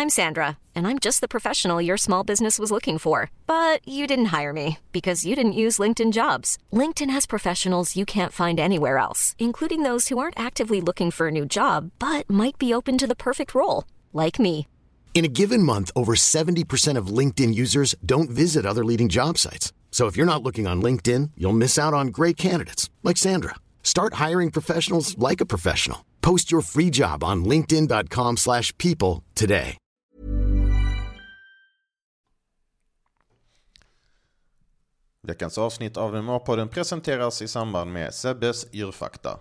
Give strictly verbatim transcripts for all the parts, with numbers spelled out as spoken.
I'm Sandra, and I'm just the professional your small business was looking for. But you didn't hire me because you didn't use LinkedIn Jobs. LinkedIn has professionals you can't find anywhere else, including those who aren't actively looking for a new job, but might be open to the perfect role, like me. In a given month, over seventy percent of LinkedIn users don't visit other leading job sites. So if you're not looking on LinkedIn, you'll miss out on great candidates like Sandra. Start hiring professionals like a professional. Post your free job on linkedin dot com slash people today. Veckans avsnitt av M M A-podden presenteras i samband med Sebbes djurfakta.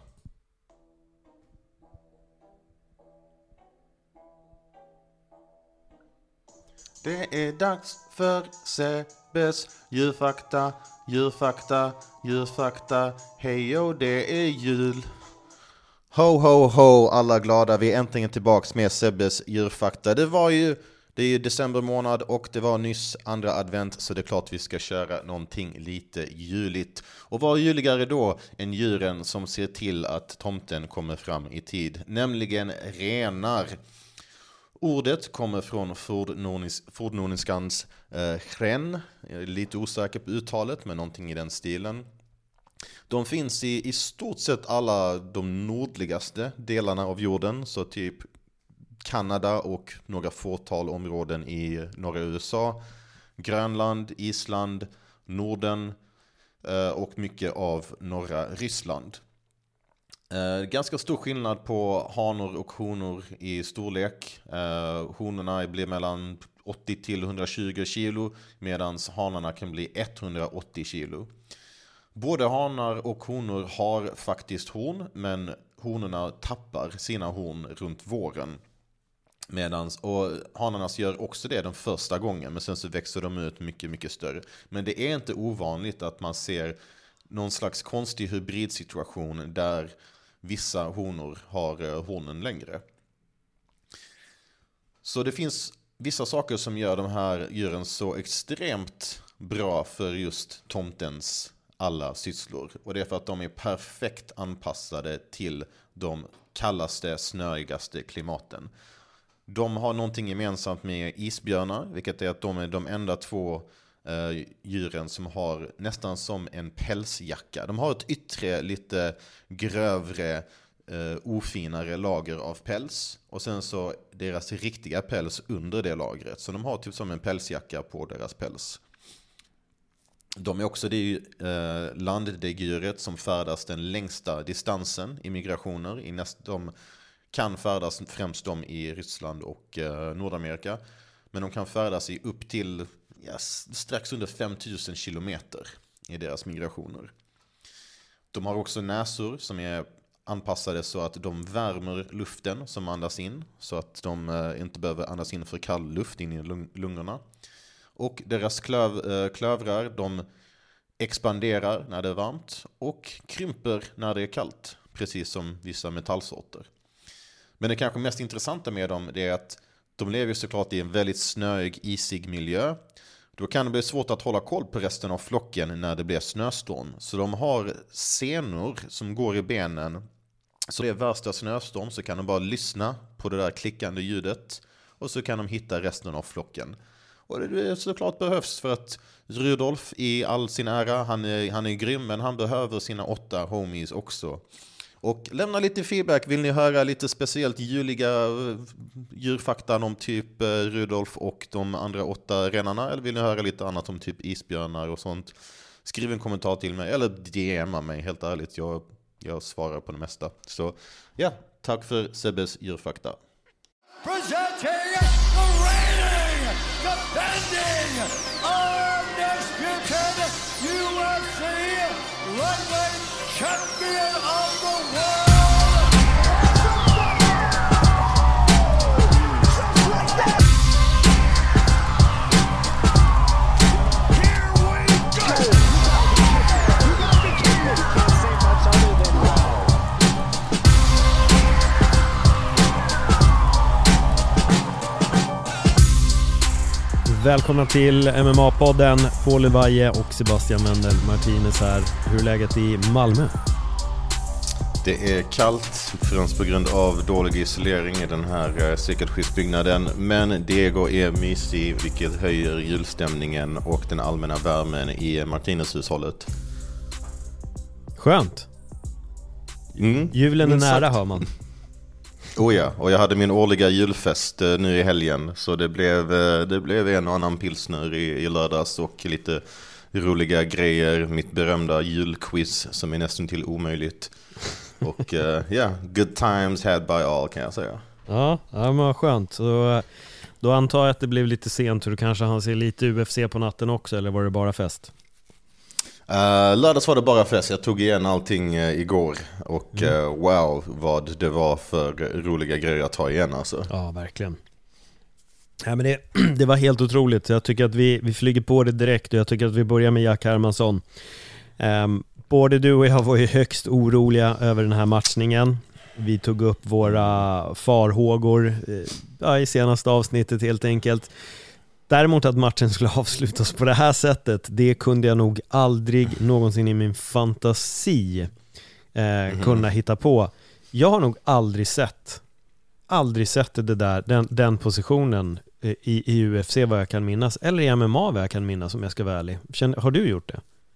Det är dags för Sebbes djurfakta, djurfakta, djurfakta. Hej och det är jul. Ho, ho, ho, alla glada. Vi är äntligen tillbaks med Sebbes djurfakta. Det var ju, det är ju december månad och det var nyss andra advent, så det är klart vi ska köra någonting lite juligt. Och vad juligare då än djuren som ser till att tomten kommer fram i tid, nämligen renar. Ordet kommer från fornnordiskans eh, ren, lite osäker på uttalet, men någonting i den stilen. De finns i, i stort sett alla de nordligaste delarna av jorden, så typ Kanada och några fåtal områden i norra U S A, Grönland, Island, Norden eh, och mycket av norra Ryssland. Eh, ganska stor skillnad på hanor och honor i storlek. Eh, honorna blir mellan åttio till etthundratjugo kilo, medan hanarna kan bli etthundraåttio kilo. Både hanar och honor har faktiskt horn, men honorna tappar sina horn runt våren. Medans, och hanarnas gör också det den första gången, men sen så växer de ut mycket, mycket större. Men det är inte ovanligt att man ser någon slags konstig hybridsituation där vissa honor har hornen längre. Så det finns vissa saker som gör de här djuren så extremt bra för just tomtens alla sysslor. Och det är för att de är perfekt anpassade till de kallaste, snöigaste klimaten. De har någonting gemensamt med isbjörnar, vilket är att de är de enda två eh, djuren som har nästan som en pälsjacka. De har ett yttre, lite grövre, eh, ofinare lager av päls. Och sen så deras riktiga päls under det lagret. Så de har typ som en pälsjacka på deras päls. De är också det eh, landdäggdjuret som färdas den längsta distansen i migrationer. I näst, de kan färdas främst de i Ryssland och eh, Nordamerika. Men de kan färdas i upp till ja, strax under fem tusen kilometer i deras migrationer. De har också näsor som är anpassade så att de värmer luften som andas in. Så att de eh, inte behöver andas in för kall luft in i lung- lungorna. Och deras klöv, äh, klövrar, de expanderar när det är varmt och krymper när det är kallt, precis som vissa metallsorter. Men det kanske mest intressanta med dem är att de lever såklart i en väldigt snöig, isig miljö. Då kan det bli svårt att hålla koll på resten av flocken när det blir snöstorm. Så de har senor som går i benen. Så det är värsta snöstorm så kan de bara lyssna på det där klickande ljudet och så kan de hitta resten av flocken. Och det såklart behövs för att Rudolf i all sin ära, han är, han är grym, men han behöver sina åtta homies också. Och lämna lite feedback, vill ni höra lite speciellt juliga djurfaktan om typ Rudolf och de andra åtta renarna? Eller vill ni höra lite annat om typ isbjörnar och sånt? Skriv en kommentar till mig, eller D M mig, helt ärligt, jag, jag svarar på det mesta. Så ja, tack för Sebbes djurfakta. Defending undisputed U F C lightweight champion of the world. Here we go. You gotta be kidding me. You can't say much other than wow. Välkomna till M M A-podden, Paul Levaje och Sebastian Mendel Martinez här. Hur är läget i Malmö? Det är kallt, främst på grund av dålig isolering i den här säkerhetsskyddsbyggnaden. Men Diego är mysig, vilket höjer julstämningen och den allmänna värmen i Martinez-hushållet. Skönt. Mm, Julen är nära, hör man. Oh ja, och jag hade min årliga julfest nu i helgen. Så det blev, det blev en och annan pilsner i, i lördags och lite roliga grejer. Mitt berömda julquiz som är nästan till omöjligt. Och ja, uh, yeah, good times had by all, kan jag säga. Ja, ja men vad skönt. Så, då antar jag att det blev lite sent. Du kanske han ser lite U F C på natten också, eller var det bara fest? Uh, lördags var det bara fest. Jag tog igen allting uh, igår. Och uh, wow, vad det var för roliga grejer att ta igen alltså. Ja, verkligen. Ja, men det, det var helt otroligt. Jag tycker att vi, vi flyger på det direkt. Och jag tycker att vi börjar med Jack Hermansson. um, Både du och jag var ju högst oroliga över den här matchningen. Vi tog upp våra farhågor ja, i senaste avsnittet helt enkelt. Däremot att matchen skulle avslutas på det här sättet, det kunde jag nog aldrig någonsin i min fantasi eh, mm-hmm. kunna hitta på. Jag har nog aldrig sett aldrig sett det där, den, den positionen i, i U F C vad jag kan minnas, eller i M M A vad jag kan minnas om jag ska vara ärlig. Känner, har du gjort det?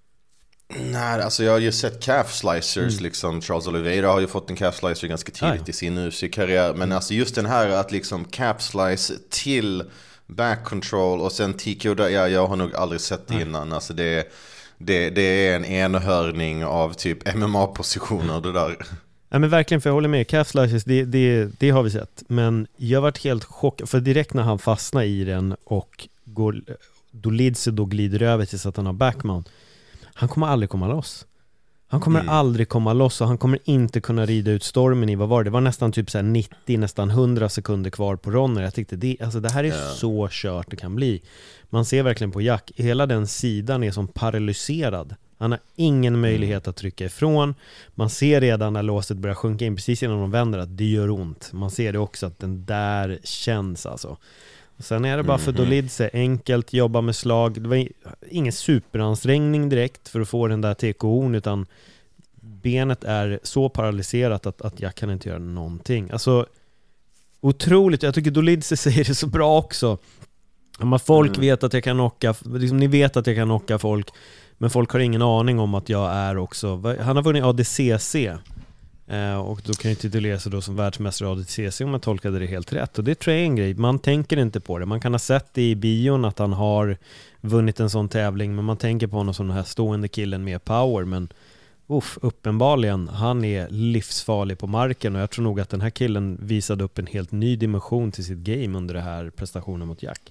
Nej, alltså jag har ju sett calf slicers mm. liksom. Charles Oliveira har ju fått en calf slicer ganska tidigt ah, ja. i sin U F C-karriär. Men alltså just den här att liksom calf slice till back control och sen T K där, ja, jag har nog aldrig sett det Nej. innan. Alltså det, det, det är en enhörning av typ M M A-positioner det där. Ja, men verkligen, för jag håller med. Calf slices, det, det, det har vi sett. Men jag varit helt chockad, för direkt när han fastnar i den och går, då Lidse då glider över tills att han har backmount. Han kommer aldrig komma loss. Han kommer mm. aldrig komma loss och han kommer inte kunna rida ut stormen i, vad var det? Det var nästan typ så här nittio, nästan hundra sekunder kvar på Ronner. Jag tyckte det, alltså det här är yeah. så kört det kan bli. Man ser verkligen på Jack, hela den sidan är som paralyserad. Han har ingen möjlighet att trycka ifrån. Man ser redan när låset börjar sjunka in precis innan de vänder att det gör ont. Man ser det också att den där känns alltså. Sen är det bara för Dolidze enkelt, jobba med slag. Det var ingen superansträngning direkt för att få den där T K O:n, utan benet är så paralyserat att, att jag kan inte göra någonting. Alltså otroligt, jag tycker Dolidze säger det så bra också. Om folk mm. vet att jag kan knocka, liksom, ni vet att jag kan knocka folk, men folk har ingen aning om att jag är också, han har vunnit A D C C. Uh, och då kan ju titulera sig då som världsmästare A D C C om man tolkade det helt rätt. Och det tror jag är en grej, man tänker inte på det. Man kan ha sett det i bion att han har vunnit en sån tävling, men man tänker på honom som den här stående killen med power. Men uff, uppenbarligen, han är livsfarlig på marken. Och jag tror nog att den här killen visade upp en helt ny dimension till sitt game under det här prestationen mot Jack.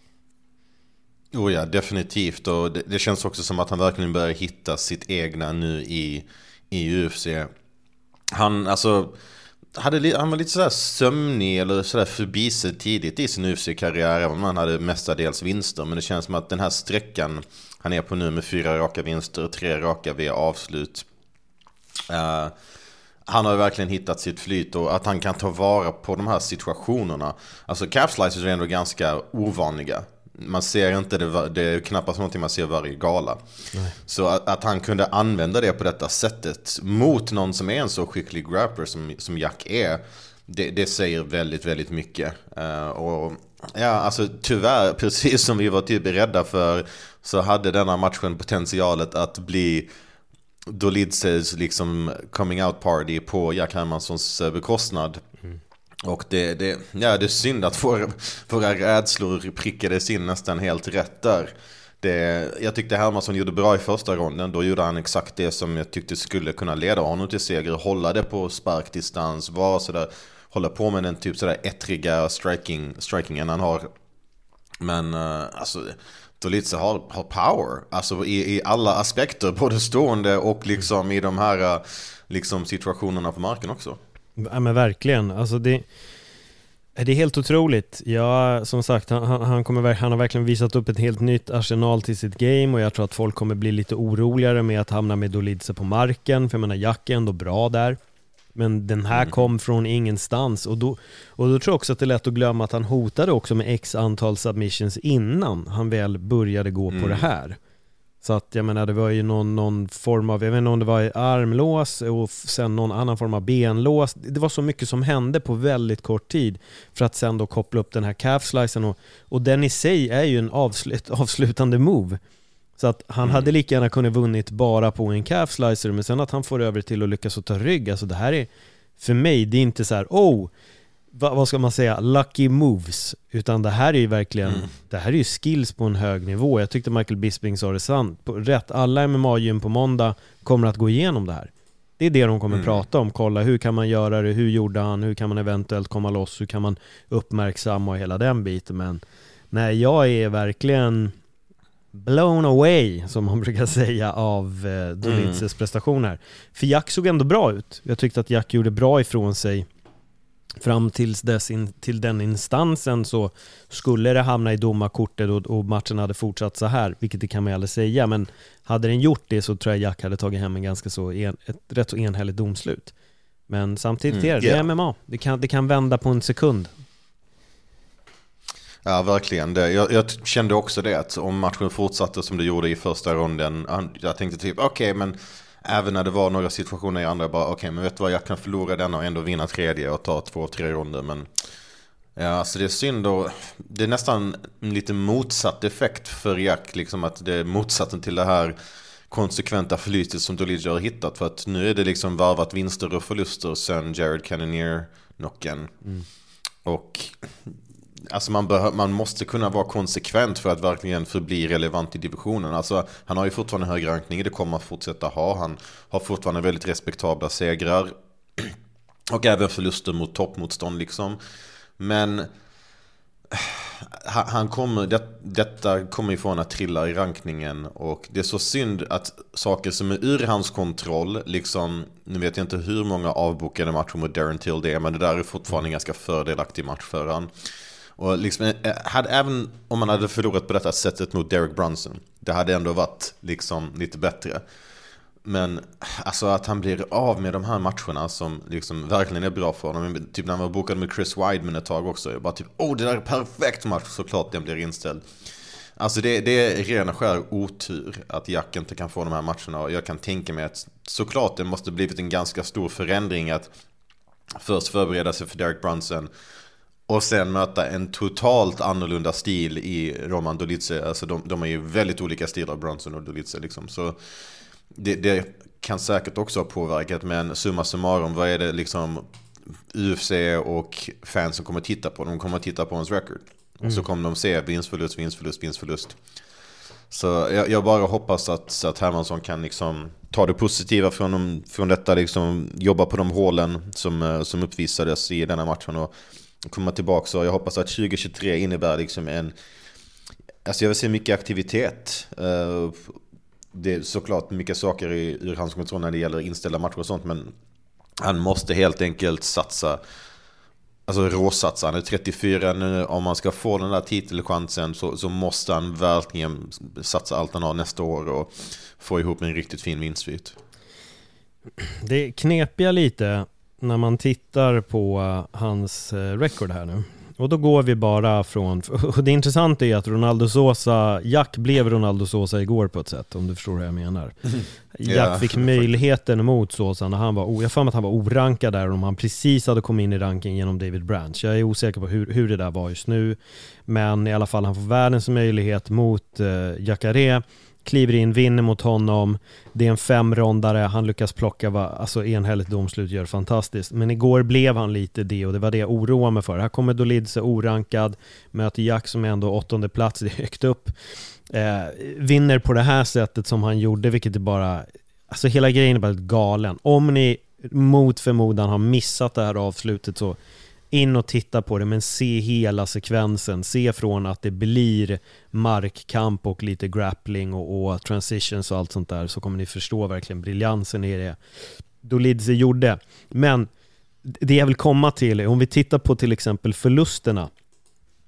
Oh ja, definitivt. Och det, det känns också som att han verkligen börjar hitta sitt egna nu i, i U F C. Han, alltså, hade, han var lite sådär sömnig eller sådär förbisedd tidigt i sin U F C-karriär, även om han hade mestadels vinster. Men det känns som att den här sträckan han är på nu med fyra raka vinster och tre raka via avslut, uh, han har verkligen hittat sitt flyt och att han kan ta vara på de här situationerna. Alltså calf slices är ändå ganska ovanliga. Man ser inte det, det är knappast någonting man ser varje gala. Nej. Så att, att han kunde använda det på detta sättet mot någon som är en så skicklig grappler som, som Jack är, det, det säger väldigt, väldigt mycket. Uh, och ja, alltså tyvärr, precis som vi var typ rädda för, så hade denna matchen potentialet att bli Dolidze's liksom coming out party på Jack Hermanssons bekostnad. Mm. Och det, det, ja, det är synd att våra, våra rädslor prickades in nästan helt rätt där. Det, jag tyckte Hermansson gjorde bra i första ronden. Då gjorde han exakt det som jag tyckte skulle kunna leda honom till seger. Hålla det på sparkdistans, vara sådär, hålla på med den typ sådär ettriga striking, strikingen han har. Men uh, alltså Dolidze har, har power, alltså i, i alla aspekter, både stående och liksom i de här liksom situationerna på marken också. Ja, men verkligen, alltså det, det är helt otroligt. Ja, som sagt, han, han, kommer, han har verkligen visat upp ett helt nytt arsenal till sitt game, och jag tror att folk kommer bli lite oroligare med att hamna med Dolidze på marken, för jag menar, Jack är ändå bra där. Men den här mm. kom från ingenstans, och då, och då tror jag också att det är lätt att glömma att han hotade också med x antal submissions innan han väl började gå mm. på det här. Så att jag menar, det var ju någon, någon form av, jag vet inte om det var armlås och sen någon annan form av benlås. Det var så mycket som hände på väldigt kort tid för att sen då koppla upp den här calf slicen, och, och den i sig är ju en avslut, avslutande move. Så att han mm. hade lika gärna kunnat vunnit bara på en calf slicer, men sen att han får över till att lyckas att ta rygg, alltså det här är, för mig, det är inte så här, oh, vad, vad ska man säga, lucky moves, utan det här är ju verkligen, mm. det här är ju skills på en hög nivå. Jag tyckte Michael Bisping sa det sant, på rätt, alla M M A-gym på måndag kommer att gå igenom det här. Det är det de kommer mm. prata om, kolla hur kan man göra det, hur gjorde han, hur kan man eventuellt komma loss, hur kan man uppmärksamma och hela den biten. Men nej, jag är verkligen blown away, som man brukar säga, av eh, Dolidzes mm. prestationer. För Jack såg ändå bra ut. Jag tyckte att Jack gjorde bra ifrån sig. Fram tills dess in, till den instansen så skulle det hamna i domarkortet och, och matchen hade fortsatt så här, vilket det kan man aldrig säga, men hade den gjort det så tror jag Jack hade tagit hem en ganska så en, ett rätt så enhälligt domslut. Men samtidigt mm, är det, yeah. det är M M A. Det kan, det kan vända på en sekund. Ja, verkligen. Det, jag, jag kände också det, att om matchen fortsatte som det gjorde i första ronden, jag tänkte typ, okej, okay, men även när det var några situationer i andra, bara okej, okay, men vet du vad, jag kan förlora den och ändå vinna tredje och ta två, tre ronder, men ja, alltså det är synd, och det är nästan en lite motsatt effekt för Jack, liksom att det är motsatsen till det här konsekventa förluster som Dolidze har hittat, för att nu är det liksom varvat vinster och förluster sen Jared Cannonier-knocken. Mm. Och alltså man, behö- man måste kunna vara konsekvent för att verkligen förbli relevant i divisionen. Alltså, han har ju fortfarande hög rankning, det kommer att fortsätta ha. Han har fortfarande väldigt respektabla segrar och även förluster mot toppmotstånd liksom. Men han kommer, det, detta kommer ifrån att trilla i rankningen, och det är så synd att saker som är ur hans kontroll, liksom, nu vet jag inte hur många avbokade matcher mot Darren Till det är, men det där är fortfarande en ganska fördelaktig match för han. Och liksom, hade, även om man hade förlorat på detta sättet mot Derek Brunson, det hade ändå varit liksom lite bättre. Men alltså att han blir av med de här matcherna som liksom verkligen är bra för honom. Typ när han var bokad med Chris Weidman ett tag också, jag bara typ, åh, det där är perfekt match, såklart den blir inställd. Alltså det, det är rena skär otur att Jack inte kan få de här matcherna, och jag kan tänka mig att såklart det måste blivit en ganska stor förändring att först förbereda sig för Derek Brunson och sen möta en totalt annorlunda stil i Roman Dolidze. Alltså de, de är ju väldigt olika stilar, Brunson och Dolidze liksom. Så det, det kan säkert också ha påverkat, men summa summarum, vad är det liksom U F C och fans som kommer titta på? De kommer att titta på hans record. Och så kommer de se vinstförlust, vinstförlust, vinstförlust. Så jag, jag bara hoppas att, att Hermansson kan liksom ta det positiva från, dem, från detta, liksom jobba på de hålen som, som uppvisades i denna matchen och komma tillbaka. Så jag hoppas att tjugo tjugotre innebär liksom en, alltså jag vill se mycket aktivitet. Det är såklart mycket saker i, ur hans kontroll när det gäller inställda matcher och sånt, men han måste helt enkelt satsa, alltså råsatsa. Han är trettiofyra nu, om man ska få den där titelchansen så, så måste han verkligen satsa allt han har nästa år och få ihop en riktigt fin vinstsvit. Det knepiga lite när man tittar på hans record här nu. Och då går vi bara från, och det intressanta är att Ronaldo Sosa, Jack blev Ronaldo Sosa igår på ett sätt, om du förstår hur jag menar. Jack yeah. fick möjligheten mot Sosa när han var, jag får mig att han var orankad där, om han precis hade kommit in i ranking genom David Branch. Jag är osäker på hur, hur det där var just nu, men i alla fall han får världens möjlighet mot uh, Jacare, kliver in, vinner mot honom. Det är en femrondare, han lyckas plocka, va, alltså enhälligt domslut, gör fantastiskt. Men igår blev han lite det, och det var det jag oroade mig för. Här kommer Dolidze orankad, möter Jack som är ändå åttonde plats, det är högt upp. Eh, vinner på det här sättet som han gjorde, vilket är bara, alltså hela grejen är bara galen. Om ni mot förmodan har missat det här avslutet, så in och titta på det, men se hela sekvensen, se från att det blir markkamp och lite grappling och, och transitions och allt sånt där, så kommer ni förstå verkligen briljansen i det Dolidze gjorde. Men det jag vill komma till är, om vi tittar på till exempel förlusterna,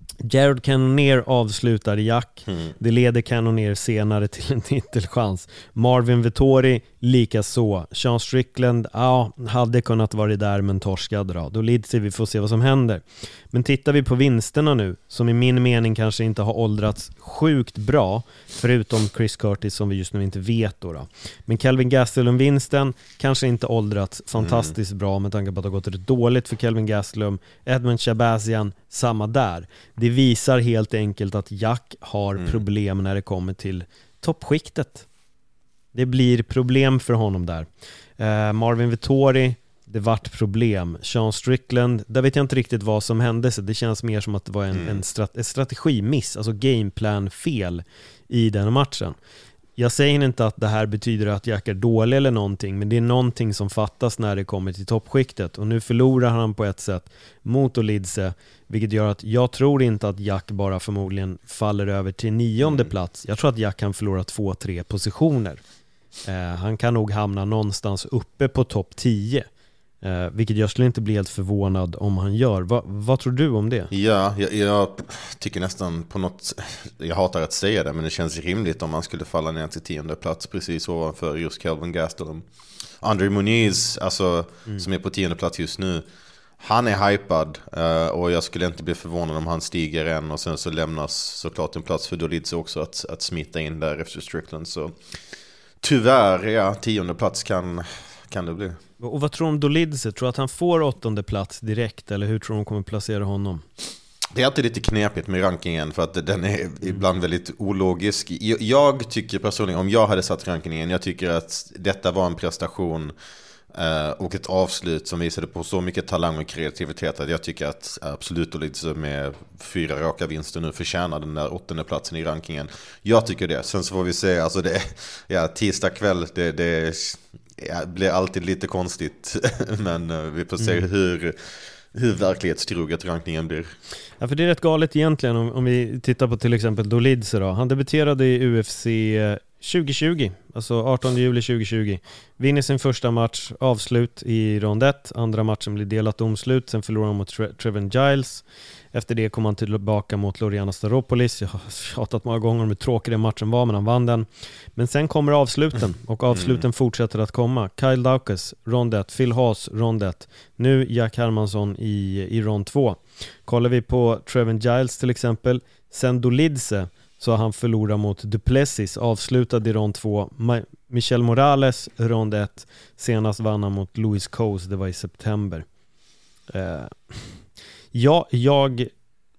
Jared Cannonier avslutar Jack. Mm. Det leder Cannonier senare till en titelchans. Marvin Vettori lika så. Sean Strickland, ja, hade kunnat vara där men torskade då. Då lider vi, får se vad som händer. Men tittar vi på vinsterna nu, som i min mening kanske inte har åldrats sjukt bra, förutom Chris Curtis som vi just nu inte vet då. då. Men Kelvin Gastelum-vinsten kanske inte åldrats fantastiskt mm. bra med tanke på att det har gått rätt dåligt för Kelvin Gastelum. Edmund Shabazian, samma där. Det visar helt enkelt att Jack har mm. problem när det kommer till toppskiktet. Det blir problem för honom där. Eh, Marvin Vettori, det vart problem. Sean Strickland, där vet jag inte riktigt vad som hände, så det känns mer som att det var en, mm. en strat- strategimiss, alltså gameplan-fel i den matchen. Jag säger inte att det här betyder att Jack är dålig eller någonting, men det är någonting som fattas när det kommer till toppskiktet. Och nu förlorar han på ett sätt mot Olidze, vilket gör att jag tror inte att Jack bara förmodligen faller över till nionde mm. plats. Jag tror att Jack kan förlora två, tre positioner. Eh, han kan nog hamna någonstans uppe på topp tio. Eh, vilket jag skulle inte bli helt förvånad om han gör. Va, vad tror du om det? Ja, jag, jag tycker nästan på något, jag hatar att säga det, men det känns rimligt om man skulle falla ner till tionde plats precis ovanför just Kelvin Gastelum. André Muniz, alltså, mm. som är på tionde plats just nu, han är hypad uh, och jag skulle inte bli förvånad om han stiger än och sen så lämnas såklart en plats för Dolidze också att, att smita in där efter Strickland. Så tyvärr, ja, tionde plats kan, kan det bli. Och vad tror du om Dolidze? Tror du att han får åttonde plats direkt, eller hur tror du de kommer placera honom? Det är alltid lite knepigt med rankingen för att den är ibland väldigt ologisk. Jag tycker personligen, om jag hade satt rankingen, jag tycker att detta var en prestation och ett avslut som visade på så mycket talang och kreativitet att jag tycker att absolut Dolidze med fyra raka vinster nu förtjänar den där åttonde platsen i rankingen. Jag tycker det. Sen så får vi se, alltså det, ja, tisdag kväll, det, det ja, blir alltid lite konstigt, men vi får se mm. hur hur verklighetstroget rankningen blir. Ja, för det är rätt galet egentligen om, om vi tittar på till exempel Dolidze då. Han debuterade i U F C tjugo tjugo, alltså artonde juli tjugo tjugo. Vinner sin första match, avslut i rond ett. Andra matchen blir delat domslut. Sen förlorar han mot Tre- Trevin Giles. Efter det kom han tillbaka mot Loriana Staropoulos. Jag har tjatat många gånger om hur tråkig den matchen var, men han vann den. Men sen kommer avsluten, och avsluten mm. fortsätter att komma. Kyle Daukaus, rond ett. Phil Haas, rond ett. Nu Jack Hermansson i, i rond två. Kollar vi på Trevin Giles till exempel, sen Dolidze, så har han förlorat mot Duplessis, avslutad i rond två. Ma- Michel Morales, rond ett. Senast vann han mot Louis Coase, det var i september. Eh... Ja, jag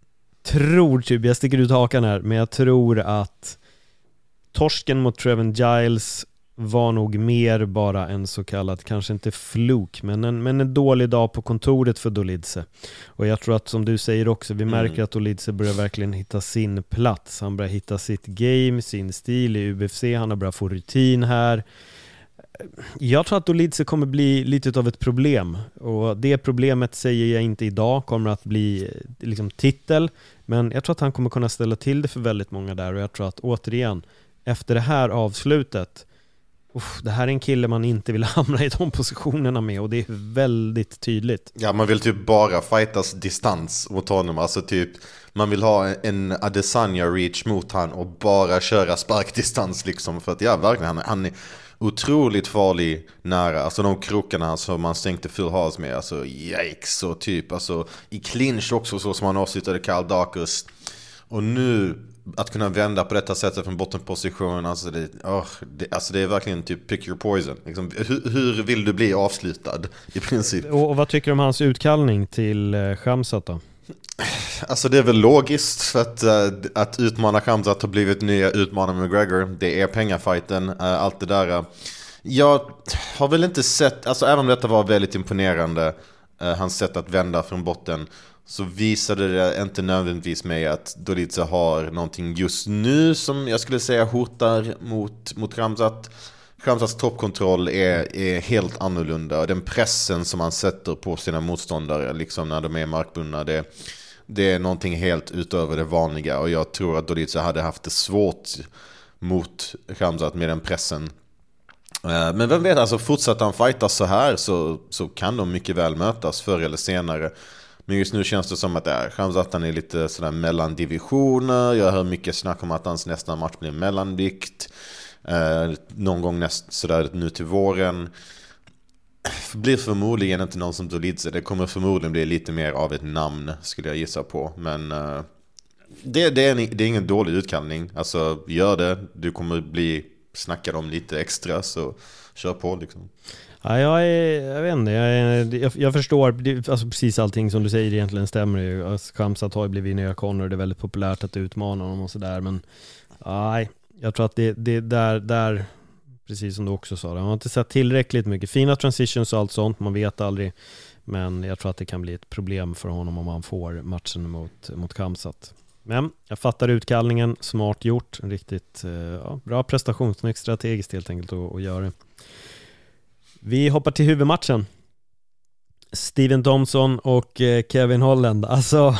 tror typ, jag sticker ut hakan här, men jag tror att torsken mot Trevin Giles var nog mer bara en så kallad, kanske inte fluk, men en, men en dålig dag på kontoret för Dolidze. Och jag tror att, som du säger också, vi märker mm. att Dolidze börjar verkligen hitta sin plats. Han börjar hitta sitt game, sin stil i U F C, han har börjat få rutin här. Jag tror att Dolidze kommer bli lite av ett problem, och det problemet säger jag inte idag kommer att bli liksom titel, men jag tror att han kommer kunna ställa till det för väldigt många där. Och jag tror att återigen, efter det här avslutet, uff, det här är en kille man inte vill hamna i de positionerna med, och det är väldigt tydligt. Ja, man vill typ bara fightas distans mot honom, alltså typ man vill ha en Adesanya reach mot han och bara köra sparkdistans liksom, för att ja, verkligen, han, han är otroligt farlig nära, alltså de krokarna som man sänkte Phil Haas med, alltså yikes, och typ alltså i clinch också, så som han avslutade Kyle Daukaus. Och nu att kunna vända på detta sättet från bottenposition, alltså det, oh, det, alltså det är verkligen typ pick your poison liksom. hur, hur vill du bli avslutad i princip? Och, och vad tycker du om hans utkallning till eh, Khamzat då? Alltså det är väl logiskt, för att, uh, att utmana Khamzat har blivit nya utmanare med McGregor. Det är pengafajten, uh, allt det där. Jag har väl inte sett, alltså även om detta var väldigt imponerande, uh, hans sätt att vända från botten, så visade det inte nödvändigtvis mig att Dolidze har någonting just nu som jag skulle säga hotar mot, mot Khamzat. Khamzats toppkontroll är, är helt annorlunda, och den pressen som han sätter på sina motståndare liksom när de är markbundna, det, det är någonting helt utöver det vanliga, och jag tror att Dolidze hade haft det svårt mot Khamzat med den pressen. Men vem vet, alltså fortsätter han fightas så här, så, så kan de mycket väl mötas förr eller senare. Men just nu känns det som att äh, Khamzat är lite sådär mellan divisioner. Jag hör mycket snack om att hans nästa match blir mellanvikt. Eh, någon gång näst, sådär nu till våren. Blir förmodligen inte någon som Dolidze. Det kommer förmodligen bli lite mer av ett namn, skulle jag gissa på. Men eh, det, det, är en, det är ingen dålig utkallning. Alltså gör det. Du kommer bli snackad om lite extra, så kör på liksom. Ja, jag, är, jag vet inte, jag, är, jag, jag förstår alltså precis allting som du säger egentligen stämmer ju. Alltså, Khamzat har ju blivit nya Conor, det är väldigt populärt att utmana honom och sådär, men nej, jag tror att det, det där, där, precis som du också sa, man har inte sett tillräckligt mycket fina transitions och allt sånt, man vet aldrig, men jag tror att det kan bli ett problem för honom om han får matchen mot, mot Khamzat. Men jag fattar utkallningen, smart gjort, riktigt ja, bra prestation, strategiskt helt enkelt att, att göra det. Vi hoppar till huvudmatchen. Stephen Thompson och Kevin Holland. Alltså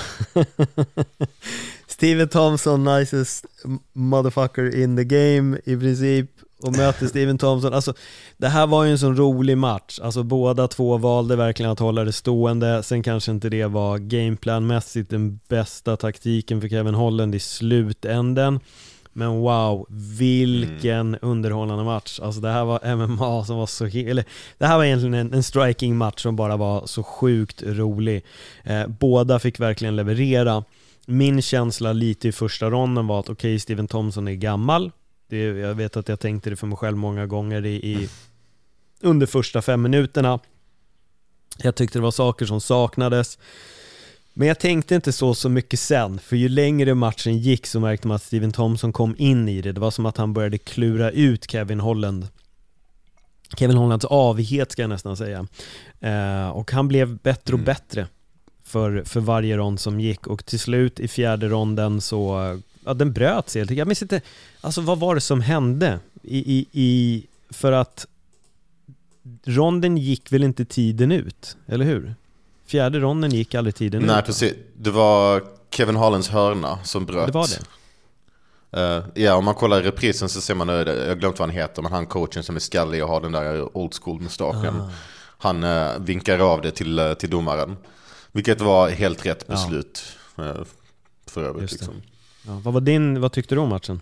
Stephen Thompson, nicest motherfucker in the game i princip, och möter Stephen Thompson. Alltså det här var ju en sån rolig match. Alltså båda två valde verkligen att hålla det stående. Sen kanske inte det var gameplanmässigt den bästa taktiken för Kevin Holland i slutänden. Men wow, vilken mm. underhållande match. Alltså det här var M M A som var så he- eller det här var egentligen en, en striking match som bara var så sjukt rolig. Eh, båda fick verkligen leverera. Min känsla lite i första ronden var att okej, okay, Stephen Thompson är gammal. Det, jag vet att jag tänkte det för mig själv många gånger i, i under första fem minuterna. Jag tyckte det var saker som saknades. Men jag tänkte inte så så mycket sen, för ju längre matchen gick så märkte man att Stephen Thompson kom in i det. Det var som att han började klura ut Kevin Holland. Kevin Hollands avighet ska jag nästan säga. Eh, och han blev bättre och bättre för, för varje rond som gick. Och till slut i fjärde ronden så, ja, den bröt sig. Jag minns inte, alltså vad var det som hände? I, i, i, för att ronden gick väl inte tiden ut, eller hur? Fjärde ronden gick aldrig tiden. Nej, precis. Det var Kevin Hollands hörna som bröt. Det var det. Uh, ja, om man kollar reprisen så ser man, jag har glömt vad han heter, men han coachen som är skallig och har den där old school mustaschen. Ah. Han uh, vinkar av det till, uh, till domaren. Vilket var helt rätt beslut. Ja. Uh, för övrigt liksom. Ja, vad var din, vad tyckte du om matchen?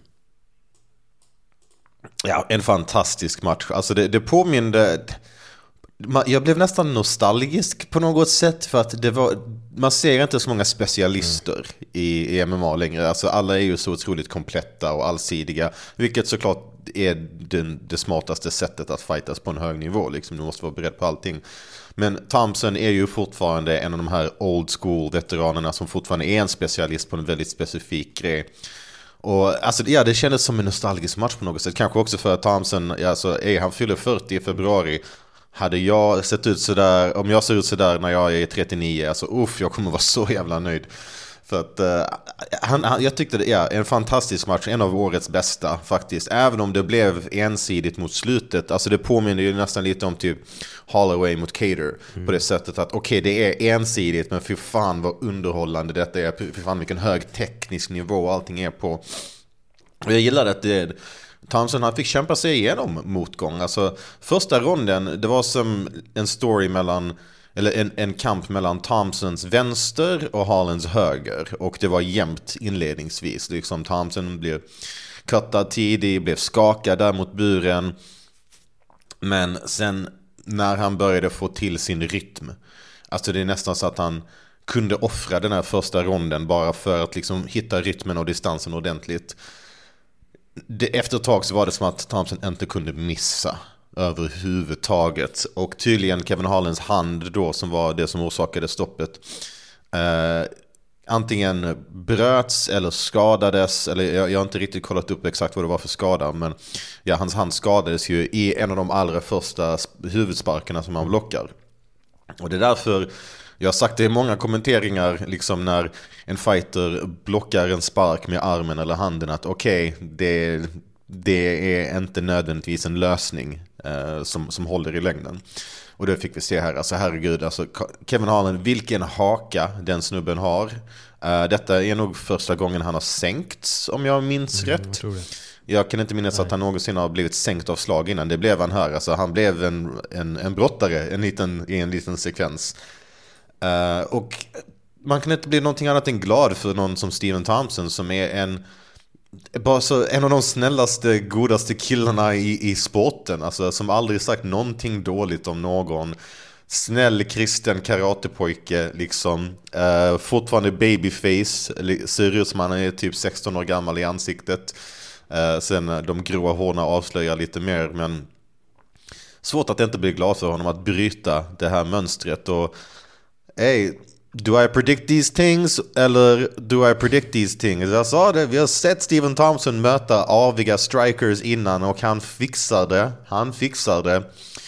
Ja, en fantastisk match. Alltså det, det påminde... Jag blev nästan nostalgisk på något sätt, för att det var, man ser inte så många specialister mm. i, i M M A längre. Alltså alla är ju så otroligt kompletta och allsidiga, vilket såklart är den, det smartaste sättet att fightas på en hög nivå. Liksom, du måste vara beredd på allting. Men Thompson är ju fortfarande en av de här old school veteranerna som fortfarande är en specialist på en väldigt specifik grej. Och alltså, ja, det kändes som en nostalgisk match på något sätt. Kanske också för att Thompson, alltså, är, han fyller fyrtio i februari. Hade jag sett ut så där, om jag ser ut så där när jag är trettionio, alltså uff, jag kommer vara så jävla nöjd. För att uh, han, han, jag tyckte det är ja, en fantastisk match, en av årets bästa faktiskt. Även om det blev ensidigt mot slutet. Alltså det påminner ju nästan lite om typ Holloway mot Cater mm. på det sättet att okej, okay, det är ensidigt, men för fan vad underhållande detta är. För fan vilken hög teknisk nivå allting är på. Och jag gillar att det Thompson, han fick kämpa sig igenom motgång. Alltså första ronden, det var som en story mellan, eller en, en kamp mellan Thompsons vänster och Hollands höger. Och det var jämnt inledningsvis. Liksom Thompson blev cuttad tidigt, blev skakad där mot buren. Men sen när han började få till sin rytm, alltså det är nästan så att han kunde offra den här första ronden bara för att liksom hitta rytmen och distansen ordentligt. Det, efter ett tag så var det som att Thompson inte kunde missa överhuvudtaget. Och tydligen Kevin Hollands hand då, som var det som orsakade stoppet, eh, antingen bröts eller skadades, eller jag, jag har inte riktigt kollat upp exakt vad det var för skada, men ja, hans hand skadades ju i en av de allra första huvudsparkarna som han blockar. Och det är därför jag har sagt det i många kommenteringar, liksom när en fighter blockar en spark med armen eller handen, att okej, okay, det, det är inte nödvändigtvis en lösning eh, som, som håller i längden. Och det fick vi se här. Alltså herregud, alltså Kevin Holland, vilken haka den snubben har. Uh, detta är nog första gången han har sänkts, om jag minns mm, rätt. Jag, tror det. Jag kan inte minnas Nej. att han någonsin har blivit sänkt av slag innan. Det blev han här. Alltså, han blev en, en, en brottare en liten, i en liten sekvens. Uh, och man kan inte bli någonting annat än glad för någon som Stephen Thompson, som är en bara så en av de snällaste, godaste killarna i, i sporten, alltså, som aldrig sagt någonting dåligt om någon. Snäll kristen karatepojke liksom, uh, fortfarande babyface, ser ut som han är typ sexton år gammal i ansiktet. Uh, sen de gråa hårna avslöjar lite mer, men svårt att inte bli glad för honom att bryta det här mönstret. Och hey, do I predict these things eller do I predict these things? Jag sa det, vi har sett Stephen Thompson möta aviga strikers innan och han fixar det. Han fixar det.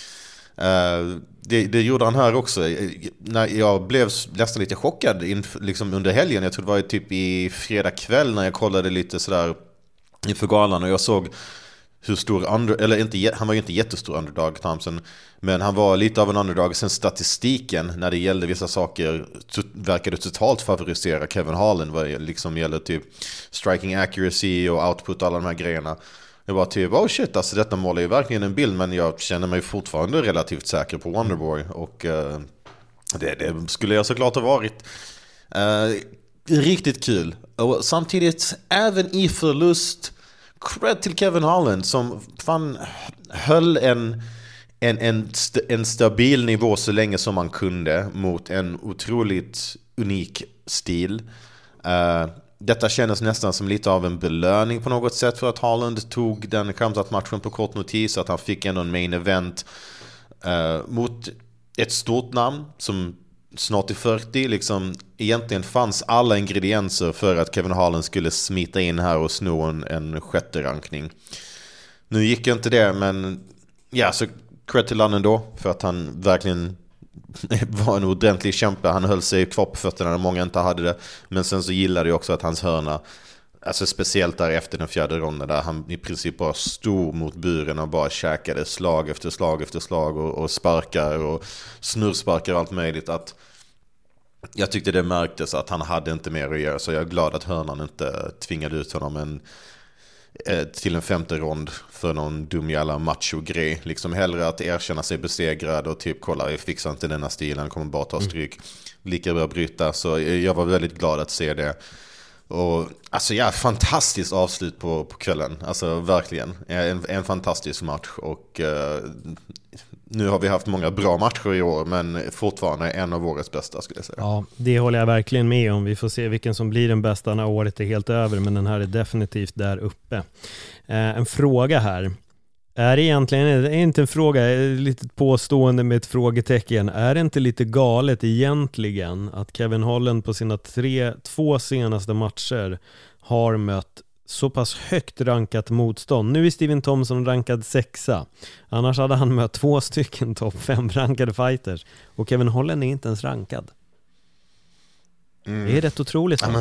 Uh, det, det gjorde han här också. När jag blev nästan lite chockad inför, liksom under helgen. Jag tror det var typ i fredag kväll när jag kollade lite sådär inför galan och jag såg hur stor under, eller inte, han var ju inte jättestor underdog, Thompson, men han var lite av en underdog. Sen statistiken när det gällde vissa saker verkade totalt favorisera Kevin Holland vad det liksom gäller typ striking accuracy och output och alla de här grejerna. Jag var typ, oh shit, alltså detta mål är ju verkligen en bild, men jag känner mig fortfarande relativt säker på Wonderboy och uh, det, det skulle jag såklart ha varit. Uh, riktigt kul. Och samtidigt, även i förlust, cred till Kevin Holland som fan höll en, en, en, st- en stabil nivå så länge som man kunde mot en otroligt unik stil. Uh, detta kändes nästan som lite av en belöning på något sätt för att Holland tog den Khamzat-matchen på kort notis, att han fick ändå en main event uh, mot ett stort namn som snart i fyrtio, liksom egentligen fanns alla ingredienser för att Kevin Holland skulle smita in här och sno en, en sjätte rankning. Nu gick inte det, men ja, så cred till han ändå för att han verkligen var en ordentlig kämpe. Han höll sig kvar på fötterna när många inte hade det, men sen så gillade jag också att hans hörna, alltså speciellt där efter den fjärde ronden där han i princip bara stod mot buren och bara käkade slag efter slag efter slag och, och sparkar och snurrsparkar och allt möjligt, att jag tyckte det märktes att han hade inte mer att göra, så jag är glad att hörnan inte tvingade ut honom en, till en femte rond för någon dum jävla macho-grej. Liksom hellre att erkänna sig besegrad och typ kolla, jag fixar inte denna stilen, kommer bara ta stryk. Lika bra bryta, så jag var väldigt glad att se det. Och alltså ja, fantastiskt avslut på, på kvällen. Alltså verkligen, en, en fantastisk match. Och uh, nu har vi haft många bra matcher i år, men fortfarande en av årets bästa skulle jag säga. Ja, det håller jag verkligen med om. Vi får se vilken som blir den bästa när året är helt över, men den här är definitivt där uppe. Eh, en fråga här. Är det egentligen, är det inte en fråga, ett litet påstående med ett frågetecken. Är det inte lite galet egentligen att Kevin Holland på sina tre, två senaste matcher har mött så pass högt rankat motstånd? Nu är Stephen Thompson rankad sexa. Annars hade han mött två stycken topp fem rankade fighters. Och Kevin Holland är inte ens rankad. Mm. Det är rätt otroligt. Ja, men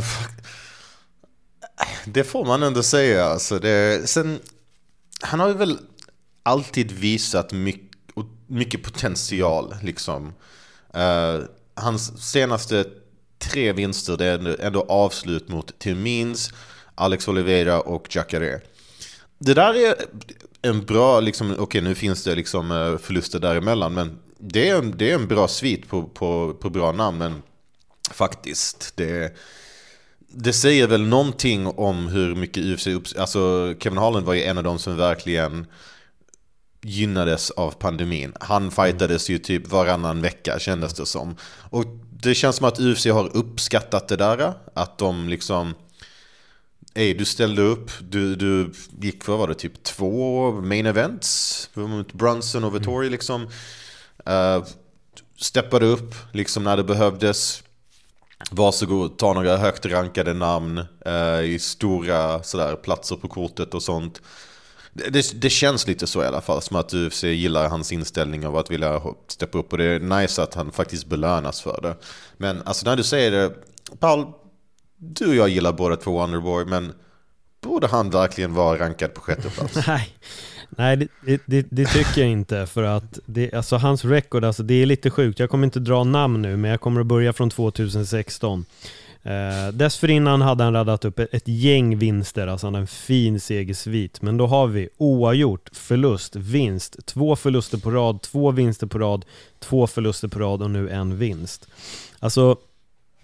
det får man ändå säga. Alltså det, sen, han har ju väl alltid visat mycket, mycket potential liksom. Uh, hans senaste tre vinster, det är ändå, ändå avslut mot Tim Means, Alex Oliveira och Jacare. Det där är en bra liksom, okej okay, nu finns det liksom förluster däremellan, men det är, det är en bra svit på, på, på bra namn, men faktiskt det, det säger väl någonting om hur mycket U F C upps- alltså Kevin Holland var ju en av dem som verkligen gynnades av pandemin. Han fightades ju typ varannan vecka, kändes det som. Och det känns som att U F C har uppskattat det där, att de liksom ey, du ställde upp, du, du gick för vad det typ två main events mot Brunson och Vettori liksom. Uh, steppade upp liksom när det behövdes. Varsågod, ta några högt rankade namn uh, i stora sådär platser på kortet och sånt. Det, det, det känns lite så i alla fall, som att U F C gillar hans inställning av att vilja steppa upp, och det är nice att han faktiskt belönas för det. Men alltså när du säger det, Paul, du och jag gillar båda två Wonderboy, men borde han verkligen vara rankad på sjätte plats? Nej, nej det, det, det tycker jag inte, för att det, alltså hans record, alltså det är lite sjukt. Jag kommer inte dra namn nu, men jag kommer att börja från tjugohundrasexton. Eh, dessförinnan hade han radat upp ett, ett gäng vinster, alltså han hade en fin segersvit. Men då har vi oavgjort, förlust, vinst, två förluster på rad, två vinster på rad, två förluster på rad och nu en vinst. Alltså